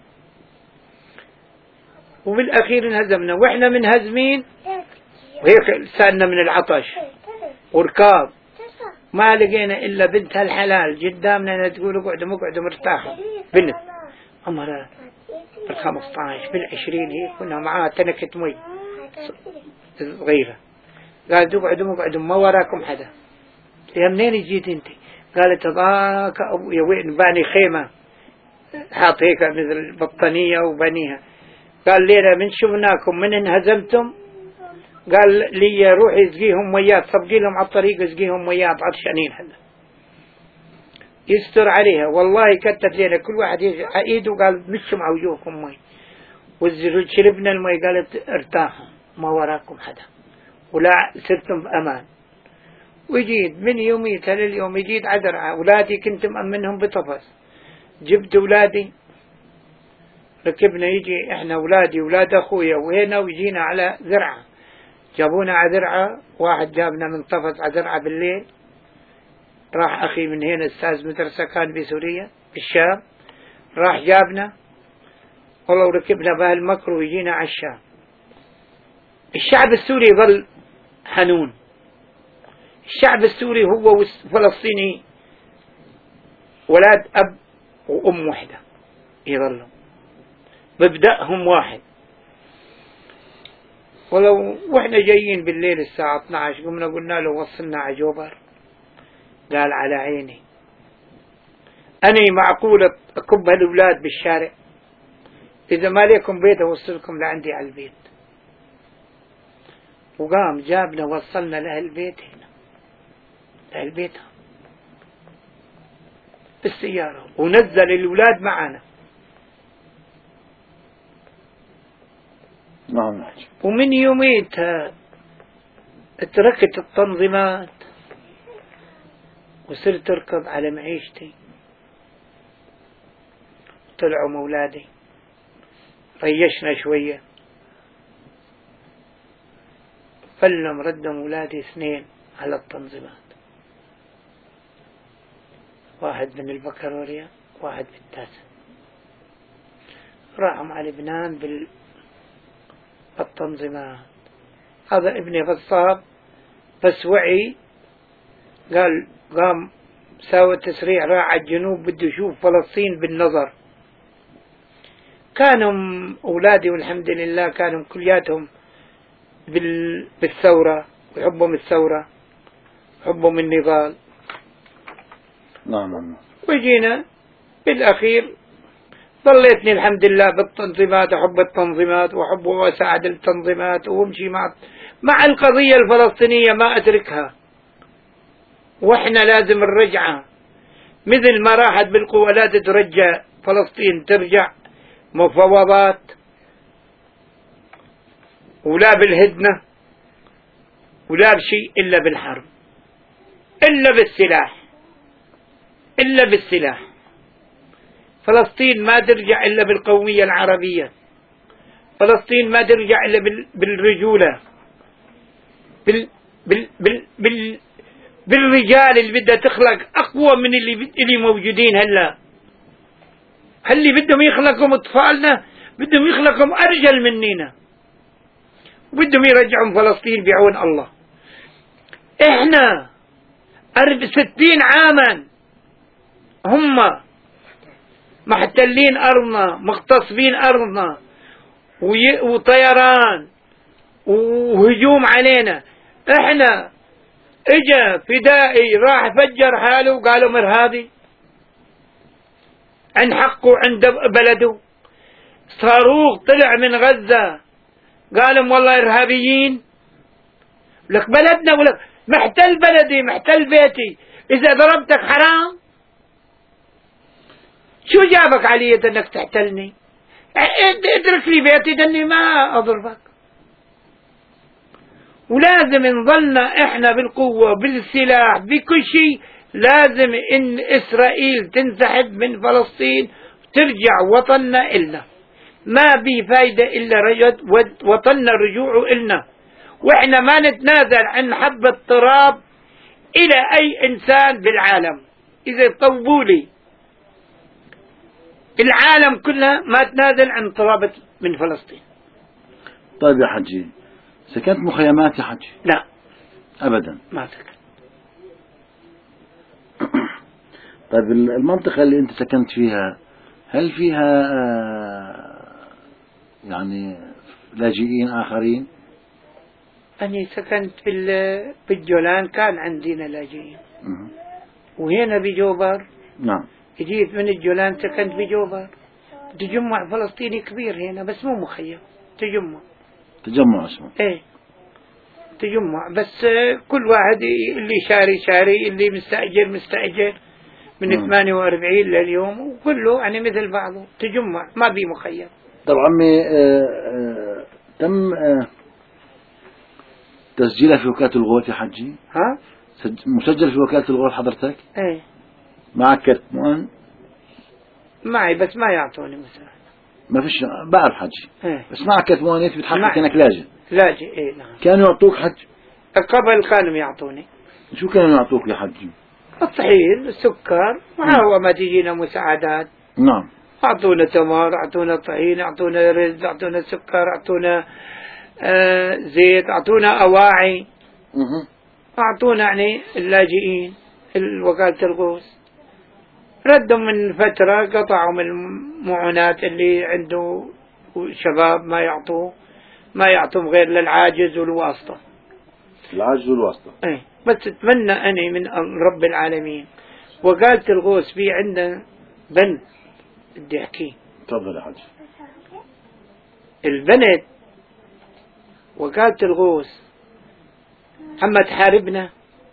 وبالاخير انهزمنا، واحنا منهزمين وهيك لساننا من العطش وركاب، ما لقينا الا بنت الحلال قدامنا تقول اقعدوا مرتاحوا، بنت عمرها بال15 بال20 هيك، كنا معاها تنكة مي صغيرة. قالت اقعدوا ما وراكم حدا. يا منين جيت انت؟ قالت ضاك ابويا وين باني خيمة حاط هيك مثل بطانية وبنيها. قال لينا من شفناكم من انهزمتم، قال لي روحي اسقيهم ميات، صبقي لهم على الطريق اسقيهم ميات عطشانين هلا. يستر عليها. والله كتت لنا كل واحد على ايده، قال مشوا مع وجوهكم مي، وشربنا المي. قالت ارتاحوا ما وراكم حدا ولا صرتم بأمان. وجيت من يوميتها لليوم، جيت عذرعة، أولادي كنت مأمنهم بطفس، جبت أولادي ركبنا، يجي احنا أولادي أولاد أخويا وهنا، ويجينا على زرعة، جابونا على زرعة، واحد جابنا من طفس على زرعة بالليل. راح أخي من هنا أستاذ مدرسة كان بسوريا بالشام، راح جابنا والله، وركبنا بهالمكر ويجينا على الشام. الشعب السوري ظل حنون، الشعب السوري هو فلسطيني ولاد أب وأم واحدة، يظلوا مبدأهم واحد. ولو وإحنا جايين بالليل الساعة 12 قمنا قلنا له وصلنا على جوبر، قال على عيني. أنا معقولة أكب هالأولاد بالشارع؟ إذا ما ليكم بيت أوصلكم لعندي على البيت. وقام جابنا وصلنا لهالبيت هنا، لهالبيت بالسيارة، ونزل الأولاد معنا. ومن يوميتها تركت التنظيمات وصرت أركض على معيشتي. طلعوا مولادي، ريشنا شوية، فلم ردهم أولادي 2 على التنظيمات، واحد من البكالوريا واحد بالتاسع. راحوا على لبنان بالتنظيمات. هذا ابني غصاب بس وعي، قال قام ساوى تسريع، راح على الجنوب بده يشوف فلسطين بالنظر. كانوا أولادي والحمد لله كانوا كلياتهم بالثورة، ويحبهم الثورة، يحبهم النضال. نعم. وجينا بالأخير ضليتني الحمد لله بالتنظيمات، أحب التنظيمات وأحب وأساعد التنظيمات وأمشي مع القضية الفلسطينية، ما أتركها. وإحنا لازم الرجعة، مثل ما راحت بالقوة لا تترجع فلسطين، ترجع مفاوضات ولا بالهدنة ولا بشيء إلا بالحرب، إلا بالسلاح، إلا بالسلاح. فلسطين ما ترجع إلا بالقومية العربية، فلسطين ما ترجع إلا بالرجولة، بالرجال اللي بدها تخلق أقوى من اللي موجودين هلا. اللي بدهم يخلقهم أطفالنا بدهم يخلقهم أرجل مننا، وبدهم يرجعهم فلسطين بعون الله. إحنا 60 عاما هم محتلين أرضنا، مغتصبين أرضنا، وطيران وهجوم علينا. إحنا إجا فدائي راح فجر حاله وقالوا مرهابي عند حقه عند بلده. صاروخ طلع من غزة قالوا والله إرهابيين. لك بلدنا ولا محتل بلدي، محتل بيتي، إذا ضربتك حرام؟ شو جابك علي انك تحتلني؟ اترك لي بيتي دني ما اضربك. ولازم نظلنا احنا بالقوة بالسلاح بكل شيء. لازم ان اسرائيل تنسحب من فلسطين وترجع وطننا إلنا. ما بي فايدة الا وطننا رجوعه إلنا، واحنا ما نتنازل عن حبة تراب الى اي انسان بالعالم. اذا طوبوا لي العالم كله ما تنازل عن تراب من فلسطين. طيب يا حجي، سكنت مخيمات يا حجي؟ لا أبدا ما سكنت. طيب المنطقة اللي أنت سكنت فيها هل فيها يعني لاجئين آخرين؟ أنا سكنت بالجولان، كان عندنا لاجئين. وهنا بجوبر نعم. جيت من الجولان سكنت بجوبر. تجمع فلسطيني كبير هنا بس مو مخيم، تجمع اسمه. ايه تجمع، بس كل واحد اللي شاري، اللي مستأجر من 48 لليوم، وكله يعني مثل بعضه، تجمع ما بي مخيم. طب عمي تم تسجيلها في وكالة الغوث يا حجي؟ ها؟ مسجل في وكالة الغوث حضرتك؟ ايه. معك كتمان؟ معي بس ما يعطوني مثلا. ما فيش، بعرف حجي. ايه. بس معك كتمان بتحقق انك لاجئ. ايه نعم. كانوا يعطوك حج؟ قبل كانوا يعطوني. شو كانوا يعطوك يا حجي؟ الطحين، السكر، هو ما تجينا مساعدات. نعم. أعطونا تمر، أعطونا طحين، أعطونا رز، أعطونا سكر، أعطونا زيت، أعطونا أواعي. أعطونا يعني اللاجئين وكالة الغوث. ردوا من فترة قطعوا من المعونات اللي عنده شباب ما يعطوهم غير للعاجز والواسطة. العاجز والواسطة. ايه. بس اتمنى أنا من رب العالمين وكالة الغوث في عندنا بنت بدي أحكي. تفضل يا حج. البنت وكالة الغوث أما تحاربنا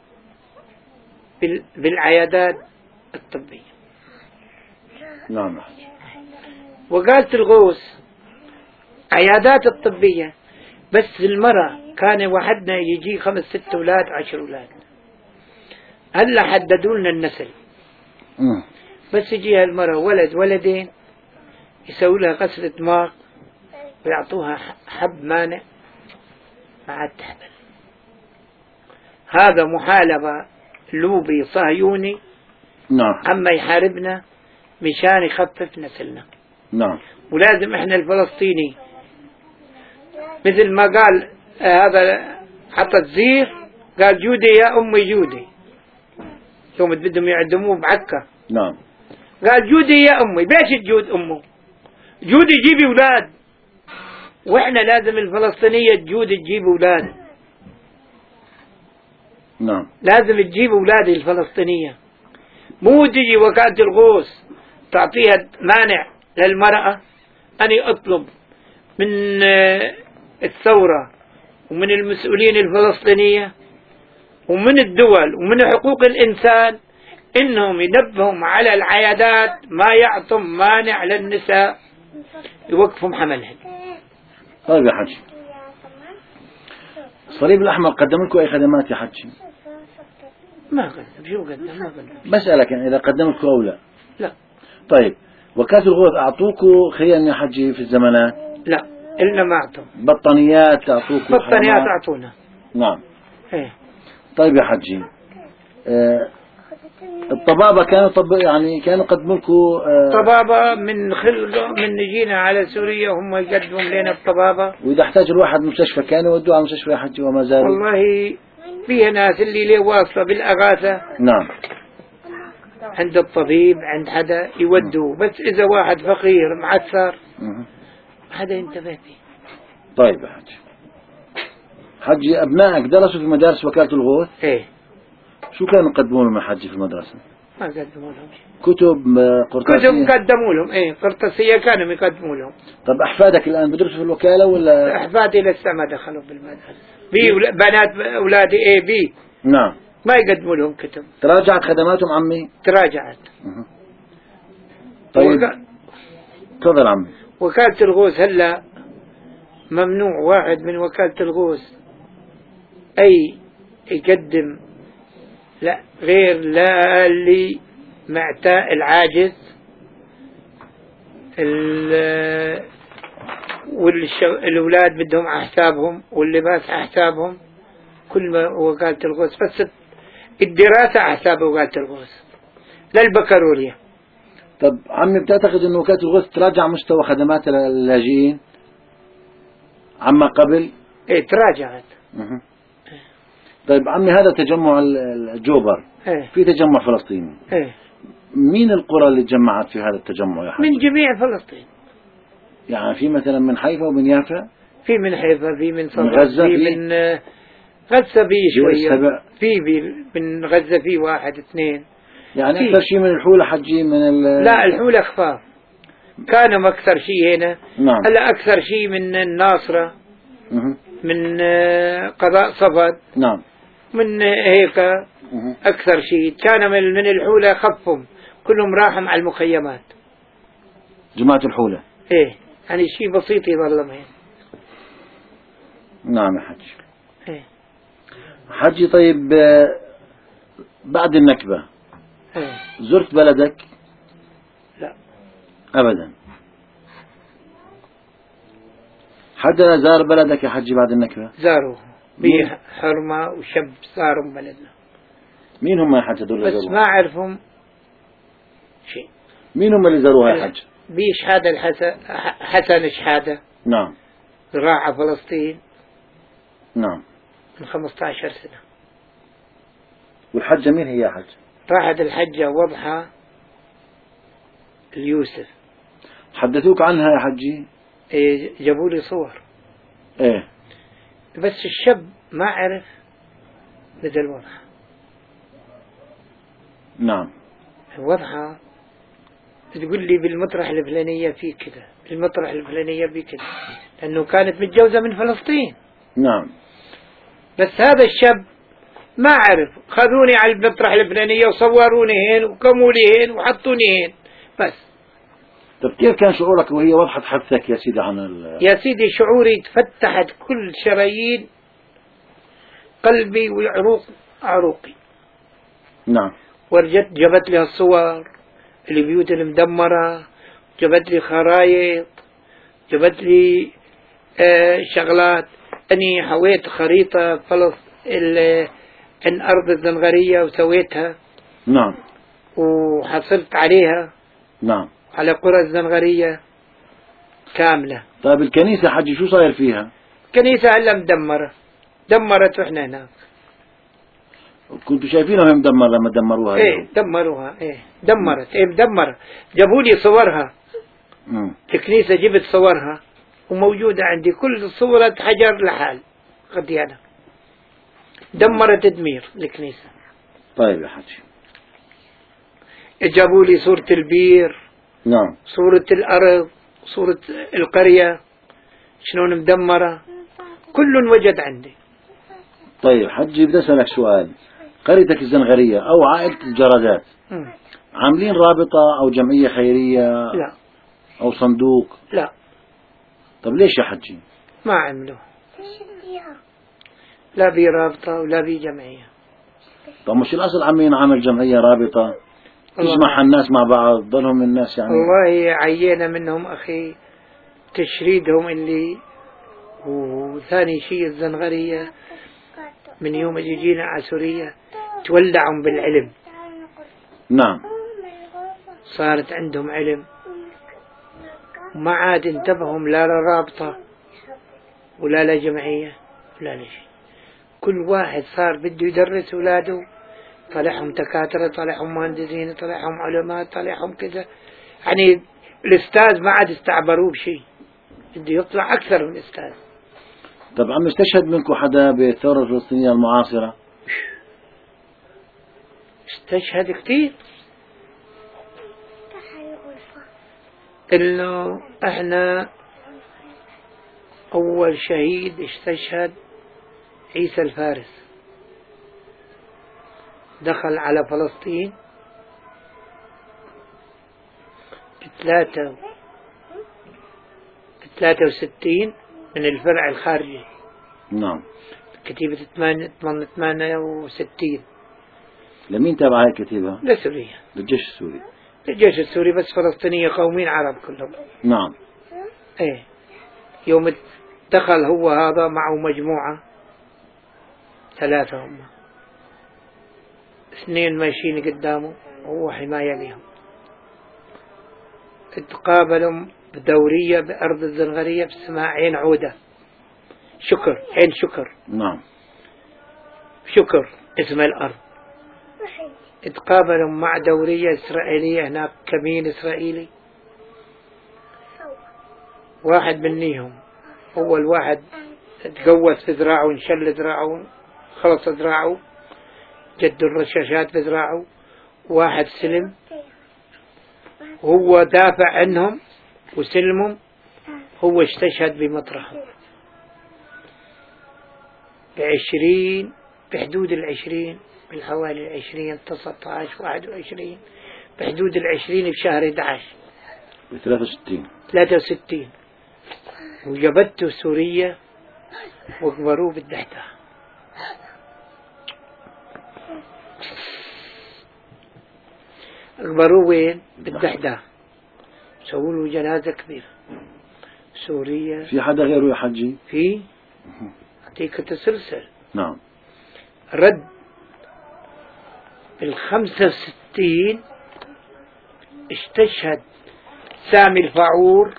بالعيادات الطبية. نعم يا حج. وكالة الغوث عيادات الطبية، بس المرأة كان وحدنا يجي 5 6 أولاد 10 أولاد. هلا حددوا لنا النسل. بس يجيها المرأة ولد ولدين يسوي لها غسل دماغ ويعطوها حب مانع ما عاد تحمل. هذا محالفة لوبي صهيوني. نعم. عما يحاربنا مشان يخفف نسلنا. نعم. ولازم احنا الفلسطيني مثل ما قال هذا حط الزير قال جودي يا أمي جودي يوم بدهم يعدموه بعكا. نعم. قال جودي يا أمي. بيش تجود أمه؟ جودي جيبي أولاد. وإحنا لازم الفلسطينية تجود تجيب أولاد. نعم. لازم تجيب أولاد الفلسطينية، مو تجي وكالة الغوث تعطيها مانع للمرأة. أنا أطلب من الثورة ومن المسؤولين الفلسطينية ومن الدول ومن حقوق الإنسان إنهم ينبهوا على العيادات ما يعطم مانع للنساء يوقفهم حملهن. طيب يا حج، الصليب الأحمر قدم لكم أي خدمات يا حج؟ ما قدم. شو قدم؟ ما قدم. بسألك يعني إذا قدم لكم أو لا. لا. طيب وكالة الغوث أعطوكوا خيام يا حجي في الزمانات؟ لا إلا ما أعطوا. بطانيات أعطوكوا؟ بطانيات أعطونا. نعم. إيه. طيب يا حجي، الطبابة كانوا يعني كانوا يقدموا لكم طبابة من نجينا على سوريا هم يقدموا لنا الطبابة. وإذا احتاج الواحد مستشفى كانوا يودوه على المستشفى يا حجي وما زالوا؟ والله فيها ناس اللي ليه واصلة بالأغاثة. نعم. عند الطبيب عند حدا يودوه، بس إذا واحد فقير معثر حدا ينتبه فيه. طيب يا حجي، حجي أبنائك درسوا في مدارس وكالة الغوث؟ إيه. شو كانوا يقدموا لهم يا حجي في المدرسة؟ ما قدموا لهم كتب قرطاسية؟ كتب قدموا لهم. إيه قرطاسية كانوا يقدموا لهم. طب أحفادك الآن بدرسوا في الوكالة ولا؟ أحفادي لسه ما دخلوا بالمدرسة. بنات أولادي إيه بي. نعم. ما يقدموا لهم كتب. تراجعت خدماتهم عمي؟ تراجعت. طيب تفضل عمي. وكالة الغوث هلا ممنوع واحد من وكالة الغوث أي يقدم لا غير لا اللي معتاء العاجز والأولاد بدهم على حسابهم واللباس على حسابهم. كل ما وكالة الغوث بس الدراسة على حساب وكالة الغوث للبكالوريا. طب عمي بتعتقد أن وكالة الغوث تراجع مستوى خدمات اللاجئين عما قبل؟ ايه تراجعت. طيب عمي هذا تجمع الجوبر ايه. في تجمع فلسطيني. ايه. مين القرى اللي تجمعت في هذا التجمع يا حاج؟ من جميع فلسطين. يعني في مثلا من حيفا ومن يافا؟ في من حيفا، في من صفا، غزة، في من غزة في شوية، في من غزة في 1 2. يعني أكثر شيء من الحولة حجي من لا الحولة خفاف كانوا أكثر شيء هنا. نعم. هلا أكثر شيء من الناصرة من قضاء صفد. نعم. من هيك أكثر شيء كان من الحولة خفهم كلهم راحوا على المخيمات. جماعة الحولة. إيه يعني شيء بسيط يظل هين. نعم يا حجي. إيه. حجي طيب بعد النكبة إيه. زرت بلدك؟ لا أبدا. حدا زار بلدك يا حجي بعد النكبة؟ زاروه بيه حرمة وشب زاروا بلدنا. مين هم يا حج هذول؟ بس ما أعرفهم شيء. مين هم اللي زاروها يا حج؟ بيه شحادة حسن شحادة. نعم. زراعة فلسطين. نعم. من 15 سنة. والحجة مين هي يا حج؟ راحت الحجة وضحى اليوسف. حدثوك عنها يا حجي؟ إيه جابوا لي صور. ايه. بس الشاب ما عرف مثل وضحى. نعم. وضحى تقول لي بالمطرح الفلانية في كذا، بالمطرح الفلانية في كذا، لأنه كانت متجوزة من فلسطين. نعم. بس هذا الشاب ما عرف، خذوني على المطرح الفلانية وصوروني هين وقاموا لي هين وحطوني هين بس. طب كيف كان شعورك وهي وضحت حدثك يا سيدي عن يا سيدي شعوري تفتحت كل شرايين قلبي عروقي. نعم. ورجت جابت لي الصور، البيوت المدمرة، جابت لي خرايط، جابت لي شغلات. أني حويت خريطة عن أرض الزنغرية وسويتها. نعم. وحصلت عليها. نعم. على قرى الزنغرية كاملة. طيب الكنيسة حجي شو صاير فيها؟ كنيسة هلا مدمرة، دمرت وإحنا هناك. كنتوا شايفينها وهي مدمرة لما دمروها؟ ايه دمروها، ايه دمرت، ايه مدمرة. جابوا لي صورها. الكنيسة جبت صورها وموجودة عندي، كل صورة حجر لحال غدي أنا. دمرت تدمير الكنيسة. طيب يا حجي. جابوا لي صورة البير. نعم. صورة الأرض، صورة القرية شلون مدمرة، كل وجد عندي. طيب حجي بدي أسألك سؤال. قريتك الزنغرية أو عائلة الجرادات عاملين رابطة أو جمعية خيرية؟ لا. أو صندوق؟ لا. طب ليش يا حجي؟ ما عملوا، لا بي رابطة ولا بي جمعية. طب مش الأصل عاملين عمل جمعية رابطة تجمع الناس مع بعض، ضلهم الناس يعني. والله عينا منهم أخي تشريدهم اللي، وثاني شيء الزنغرية من يوم اللي جينا على سوريا تولعهم بالعلم. نعم. صارت عندهم علم، ما عاد انتبههم لا لرابطة ولا لجمعية ولا لشيء. كل واحد صار بده يدرس أولاده، طلعهم دكاترة، طلعهم مهندسين، طلعهم علماء، طلعهم كذا. يعني الأستاذ ما عاد استعبروه بشيء، بده يطلع أكثر من أستاذ. طب عم يستشهد منكم حدا بالثورة الفلسطينية المعاصرة؟ استشهد كثير. إنه إحنا أول شهيد استشهد عيسى الفارس، دخل على فلسطين ب63 من الفرع الخارجي. نعم. كتيبة 68. لمين تابع هاي الكتيبة؟ لسوريا، للجيش السوري. الجيش السوري، بس فلسطينية قومين عرب كلهم. نعم. ايه. يوم دخل هو هذا معه مجموعة 3 هم، 2 ماشيين قدامه وهو حماية لهم. اتقابلوا بدورية بأرض الزنغرية اسمها عين عودة، عين شكر. نعم. شكر اسم الأرض. اتقابلوا مع دورية إسرائيلية هناك، كمين إسرائيلي. واحد منيهم أول واحد تقوس في ذراعه، انشل ذراعه، خلص ذراعه، جد الرشاشات بذراعه. واحد سلم وهو دافع عنهم وسلمهم، هو استشهد بمطرحه بحدود 20، بالحوالي 20، 19، 21، بحدود 20 بشهر 11 63. وجبته سوريا وقبروه بالدحدة. قبروه وين؟ بالدحدة. سووا له جنازة كبيرة. سوريا. في حدا غيره يا حجي؟ في عتيقة السلسل. نعم. رد بال65 استشهد سامي الفاعور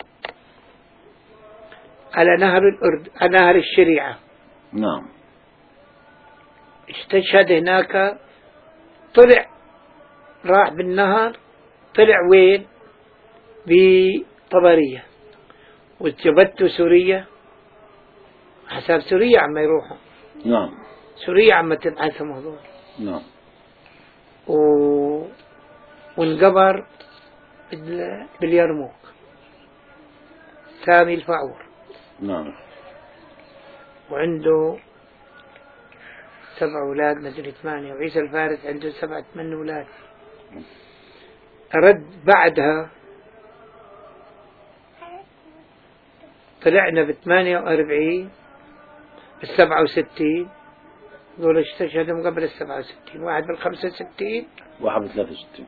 على نهر الأردن، على نهر الشريعة. نعم. استشهد هناك، طلع راح بالنهر، طلع وين؟ بطبرية. وجبته سوريا، حساب سوريا عم يروحوا. نعم. سوريا عم تبحثهم هذول. نعم. وانقبر باليرموك، سامي الفاعور. نعم. وعنده 7 أولاد مدري 8، وعيسى الفارس عنده 7 8 أولاد. رد بعدها طلعنا ب48 ب67 دول استشهدوا قبل ال67، واحد بال65 واحد بال63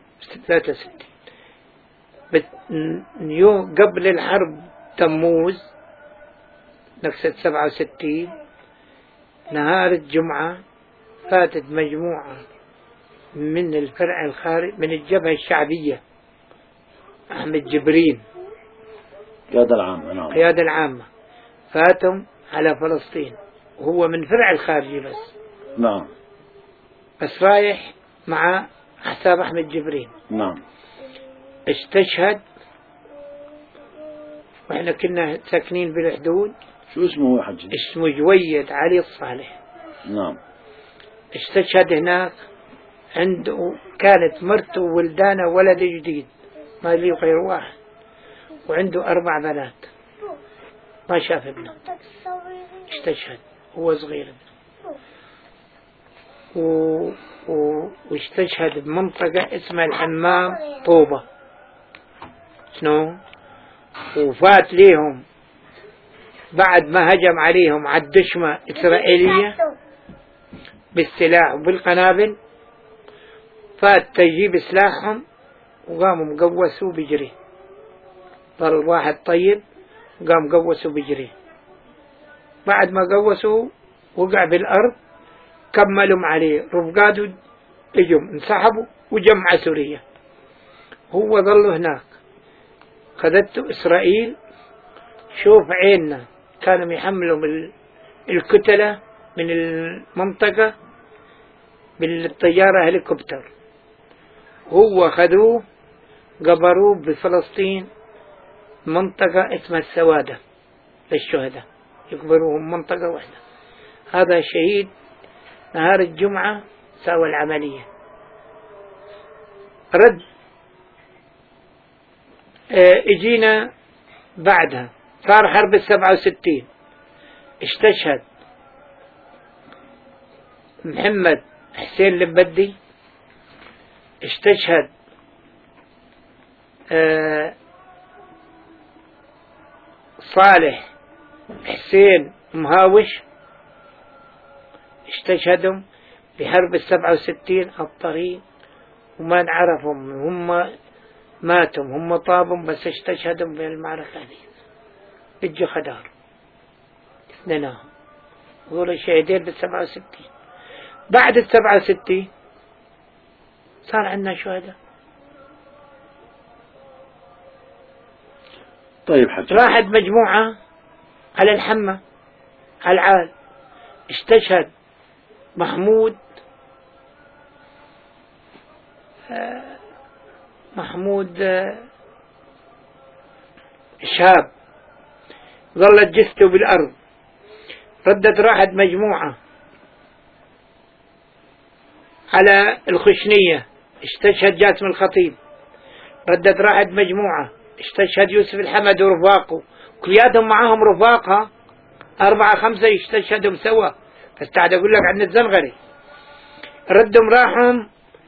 يوم قبل الحرب تموز نكسة 67 نهار الجمعة فاتت مجموعة من الفرع الخارج من الجبهة الشعبية، أحمد جبرين قيادة العامة. نعم. قيادة العامة فاتم على فلسطين، وهو من فرع الخارجي بس. نعم. بس رايح مع حساب أحمد جبرين. نعم. استشهد وإحنا كنا ساكنين بالحدود. شو اسمه يا حجي؟ اسمه جويد علي الصالح. نعم. استشهد هناك، عنده كانت مرته وولدانه ولد جديد ما لي غير واحد، وعنده 4 بنات ما شاف ابنه، استشهد هو صغير. واستشهد بمنطقة اسمها الحمام طوبة. شنو؟ وفات ليهم بعد ما هجم عليهم عالدشمة إسرائيلية بالسلاح وبالقنابل، فات تجيب سلاحهم وقاموا مقوسوا بجري. ضل واحد طيب وقام قوسوا بجري. بعد ما قوسوا وقع بالأرض، كملوا عليه رفقاته اجوا انسحبوا وجمع سوريا. هو ظل هناك، خذته إسرائيل. شوف عيننا كانوا يحملوا الكتلة من المنطقة بالطيارة هليكوبتر، هو خذوه قبروه بفلسطين منطقة اسمها السوادة للشهداء، يقبروهم منطقة واحدة. هذا شهيد نهار الجمعة سوى العملية. رد اجينا بعدها صار حرب 67، استشهد محمد حسين المبدي، استشهد صالح حسين مهاوش، استشهدوا بحرب 67 على الطريق وما نعرفهم، هم ماتوا، هم طابوا بس استشهدوا بالمعركة هذه. اجوا خدار اثنينهم هذول الشهيدين بال67. بعد ال67 صار عندنا شهداء. طيب حجي. راحت مجموعة على الحمى على العال، استشهد محمود شهاب، ظلت جثته بالأرض. ردت راحت مجموعة على الخشنية، استشهد جاسم الخطيب. ردت راحت مجموعة، استشهد يوسف الحمد ورفاقه، كلياتهم معهم رفاقها 4 5 يستشهدوا سوا. فاستعد أقول لك عن الزنغري. ردهم راحهم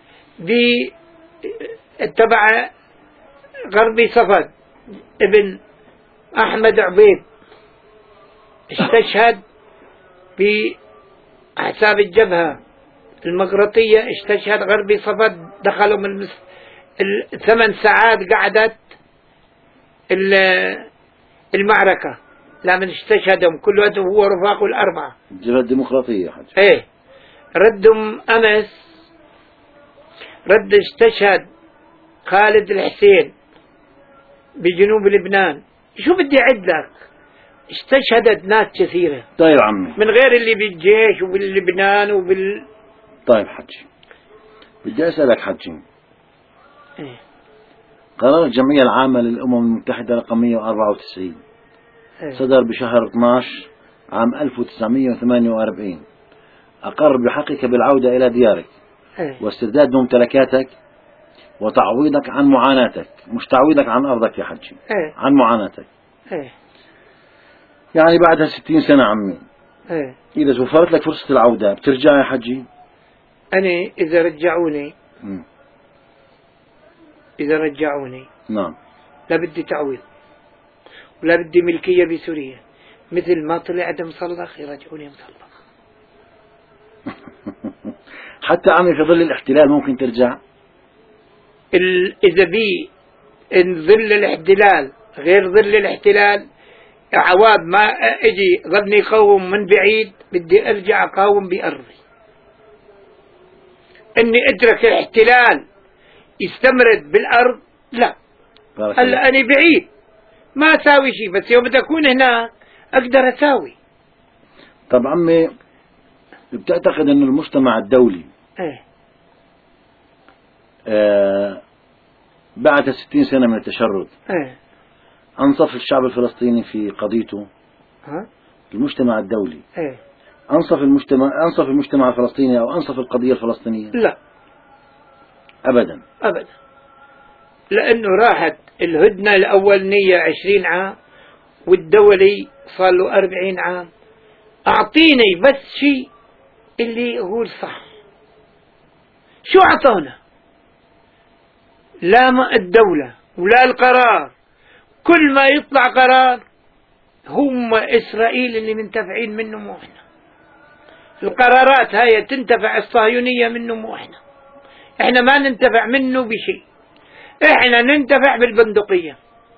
تبع غربي صفد ابن أحمد عبيد، استشهد بأحساب الجبهة المقرطية، استشهد غربي صفد. دخلوا من 8 ساعات قعدت المعركة، لمن استشهدهم كلهم هو رفاقه 4. الجبهة الديمقراطية حاج. ايه. ردهم أمس رد استشهد خالد الحسين بجنوب لبنان. شو بدي أعد لك؟ استشهدت ناس كثيرة. طيب عمي، من غير اللي بالجيش وباللبنان طيب حجي، بدي أسألك حجي. إيه؟ قرار الجمعية العامة للأمم المتحدة رقم 194 صدر بشهر 12 عام 1948، أقر بحقك بالعودة إلى ديارك واسترداد ممتلكاتك وتعويضك عن معاناتك، مش تعويضك عن أرضك يا حجي، عن معاناتك. يعني بعدها 60 سنة عمي، إذا توفرت لك فرصة العودة بترجع يا حجي؟ أنا إذا رجعوني نعم، لا بدي تعويض ولا بدي ملكية بسوريا، مثل ما طلع مصلخ يرجعوني مصلخ. حتى عمي في ظل الاحتلال ممكن ترجع؟ إذا بي إن ظل الاحتلال غير ظل الاحتلال، عواد ما اجي ظلني يقاوم من بعيد، بدي ارجع اقاوم بأرضي. اني اترك الاحتلال يستمرد بالارض، لا. هلا انا بعيد ما اساوي شيء، بس يوم بدي اكون هناك اقدر اساوي. طب عمي، بتعتقد ان المجتمع الدولي بعد 60 سنة من التشرد أنصف الشعب الفلسطيني في قضيته؟ المجتمع الدولي أنصف المجتمع الفلسطيني أو أنصف القضية الفلسطينية؟ لا أبدا أبدا، لأنه راحت الهدنة الأولانية 20 عام والدولي صار له 40 عام. أعطيني بس شيء اللي هو الصح. شو أعطونا؟ لا الدولة ولا القرار. كل ما يطلع قرار هم إسرائيل اللي منتفعين منه، مو إحنا. القرارات هاي تنتفع الصهيونية منه، مو إحنا ما ننتفع منه بشيء. إحنا ننتفع بالبندقية.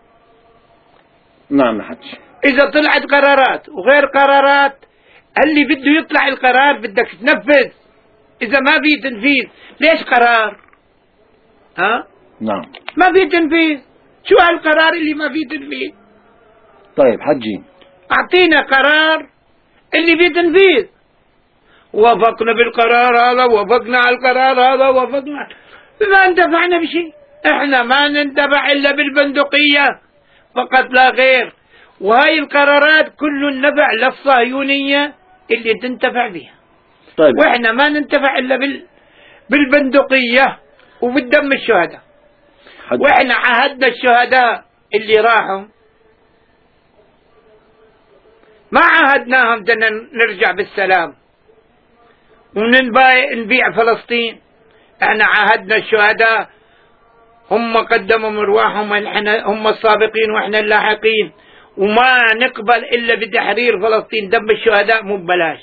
نعم حج. إذا طلعت قرارات وغير قرارات، اللي بده يطلع القرار بدك تنفذ. إذا ما في تنفيذ ليش قرار؟ نعم، ما في تنفيذ. شو هالقرار اللي ما في تنفيذ؟ طيب حجي، أعطينا قرار اللي فيه تنفيذ. وافقنا بالقرار هذا، وافقنا على القرار هذا، وافقنا، ما انتفعنا بشيء. احنا ما ننتفع إلا بالبندقية فقط لا غير. وهاي القرارات كل النفع للصهيونية اللي تنتفع بها. طيب. واحنا ما ننتفع إلا بالبندقية وبالدم الشهداء. واحنا عهدنا الشهداء اللي راحوا، ما عهدناهم بدنا نرجع بالسلام ونبيع فلسطين. احنا عهدنا الشهداء، هم قدموا مرواحهم، هم السابقين واحنا اللاحقين، وما نقبل الا بتحرير فلسطين. دم الشهداء مو ببلاش،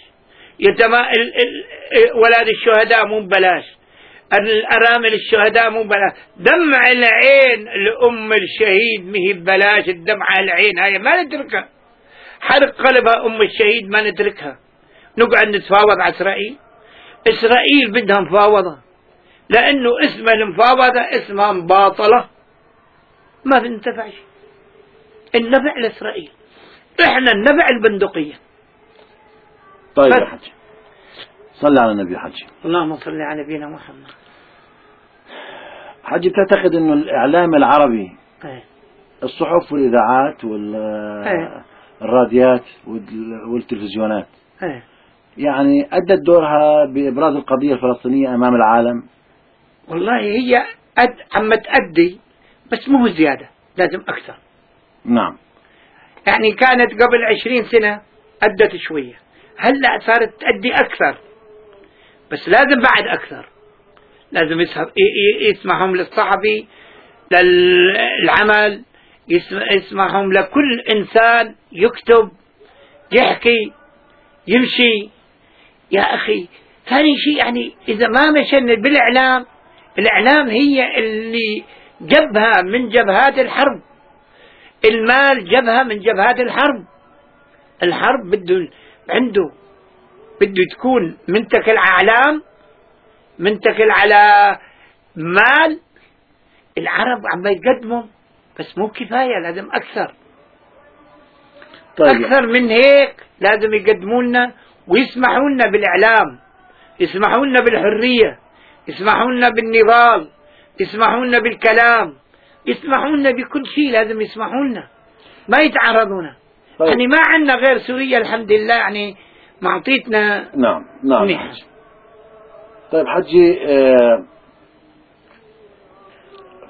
ولاد الشهداء مو ببلاش، الأرامل الشهداء مو ببلاش، دمع العين لأم الشهيد مهي ببلاش. الدمعة العين هاي ما نتركها، حرق قلبها أم الشهيد ما نتركها. نقعد نتفاوض على إسرائيل؟ إسرائيل بدها مفاوضة، لأنه اسم المفاوضة اسمها مباطلة، ما بنتفع شيء. النفع لإسرائيل، إحنا النفع البندقية. طيب يا حجي، صلى على النبي حجي. اللهم صل على نبينا محمد. حجي، تعتقد أنه الإعلام العربي، الصحف والإذاعات والراديات والتلفزيونات، يعني أدت دورها بإبراز القضية الفلسطينية أمام العالم؟ والله هي عم تأدي، بس مو زيادة، لازم أكثر. نعم، يعني كانت قبل 20 سنة أدت شوية، هلأ صارت تأدي أكثر، بس لازم بعد أكثر. لازم يسمحهم للصحفي للعمل، يسمحهم لكل إنسان يكتب، يحكي، يمشي. يا أخي، ثاني شيء، يعني إذا ما مشينا بالإعلام، الإعلام هي اللي جبهة من جبهات الحرب، المال جبهة من جبهات الحرب. الحرب بده تكون منتكل على إعلام، منتكل على مال. العرب عم يقدموا، بس مو كفاية، لازم أكثر. طيب. أكثر من هيك لازم يقدموا لنا ويسمحوا لنا بالإعلام، يسمحوا لنا بالحرية، يسمحوا لنا بالنضال، يسمحوا لنا بالكلام، يسمحوا لنا بكل شيء. لازم يسمحوا لنا، ما يتعرضونا. طيب. يعني ما عندنا غير سوريا الحمد لله، يعني معطيتنا. نعم. طيب حجي،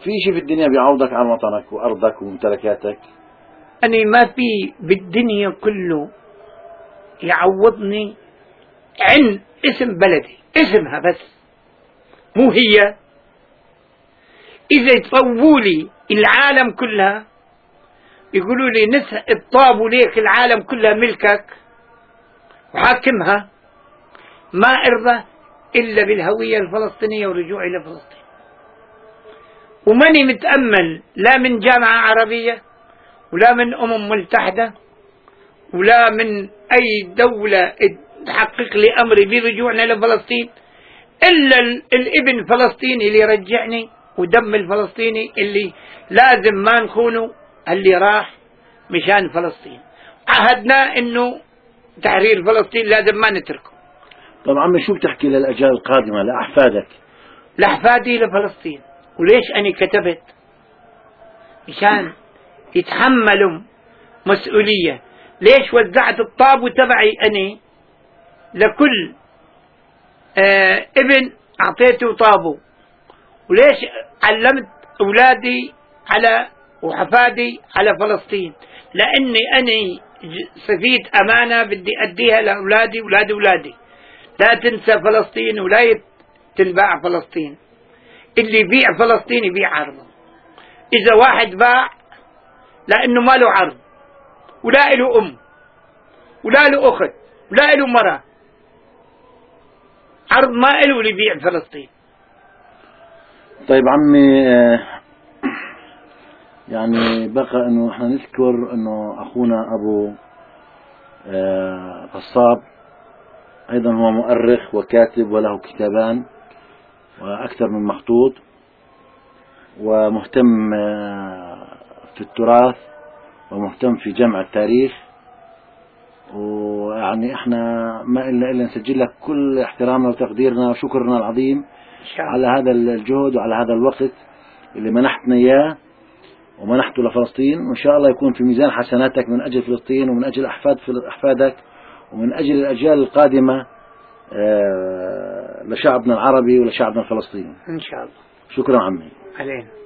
في شيء في الدنيا بيعوضك عن وطنك وأرضك وممتلكاتك؟ أنا ما في بالدنيا كله يعوضني عن اسم بلدي، اسمها بس، مو هي. إذا يطووا لي العالم كلها، يقولوا لي الطابوا ليك العالم كلها ملكك وحاكمها، ما أرضى إلا بالهوية الفلسطينية ورجوعي لفلسطين. وماني متأمل لا من جامعة عربية ولا من متحدة ولا من أي دولة تحقق لي أمري برجوعنا لفلسطين، إلا الابن الفلسطيني اللي يرجعني، ودم الفلسطيني اللي لازم ما نخونه، اللي راح مشان فلسطين. عهدنا إنه تحرير فلسطين لازم ما نتركه. طب عمي شو بتحكي للأجيال القادمة لأحفادك؟ لأحفادي لفلسطين. وليش أنا كتبت؟ مشان يتحملوا مسؤولية. ليش وزعت الطابو تبعي أنا لكل ابن أعطيته طابو؟ وليش علمت أولادي على وحفادي على فلسطين؟ لأني أنا سفيد أمانة بدي أديها لأولادي ولادي. لا تنسى فلسطين ولا تنباع فلسطين. اللي يبيع فلسطين يبيع عرضه. إذا واحد باع لأنه ما له عرض ولا له أم ولا له أخت ولا له مرة، عرض ما له اللي يبيع فلسطين. طيب عمي، يعني بقى انه احنا نذكر انه اخونا ابو قصاب ايضا هو مؤرخ وكاتب وله كتابان واكثر من مخطوط، ومهتم في التراث ومهتم في جمع التاريخ. ويعني احنا ما إلا نسجل لك كل احترامنا وتقديرنا وشكرنا العظيم على هذا الجهد وعلى هذا الوقت اللي منحتنا اياه ومنحته لفلسطين، وإن شاء الله يكون في ميزان حسناتك من أجل فلسطين ومن أجل أحفادك ومن أجل الأجيال القادمة لشعبنا العربي ولشعبنا الفلسطيني إن شاء الله. شكرا عمي. علينا.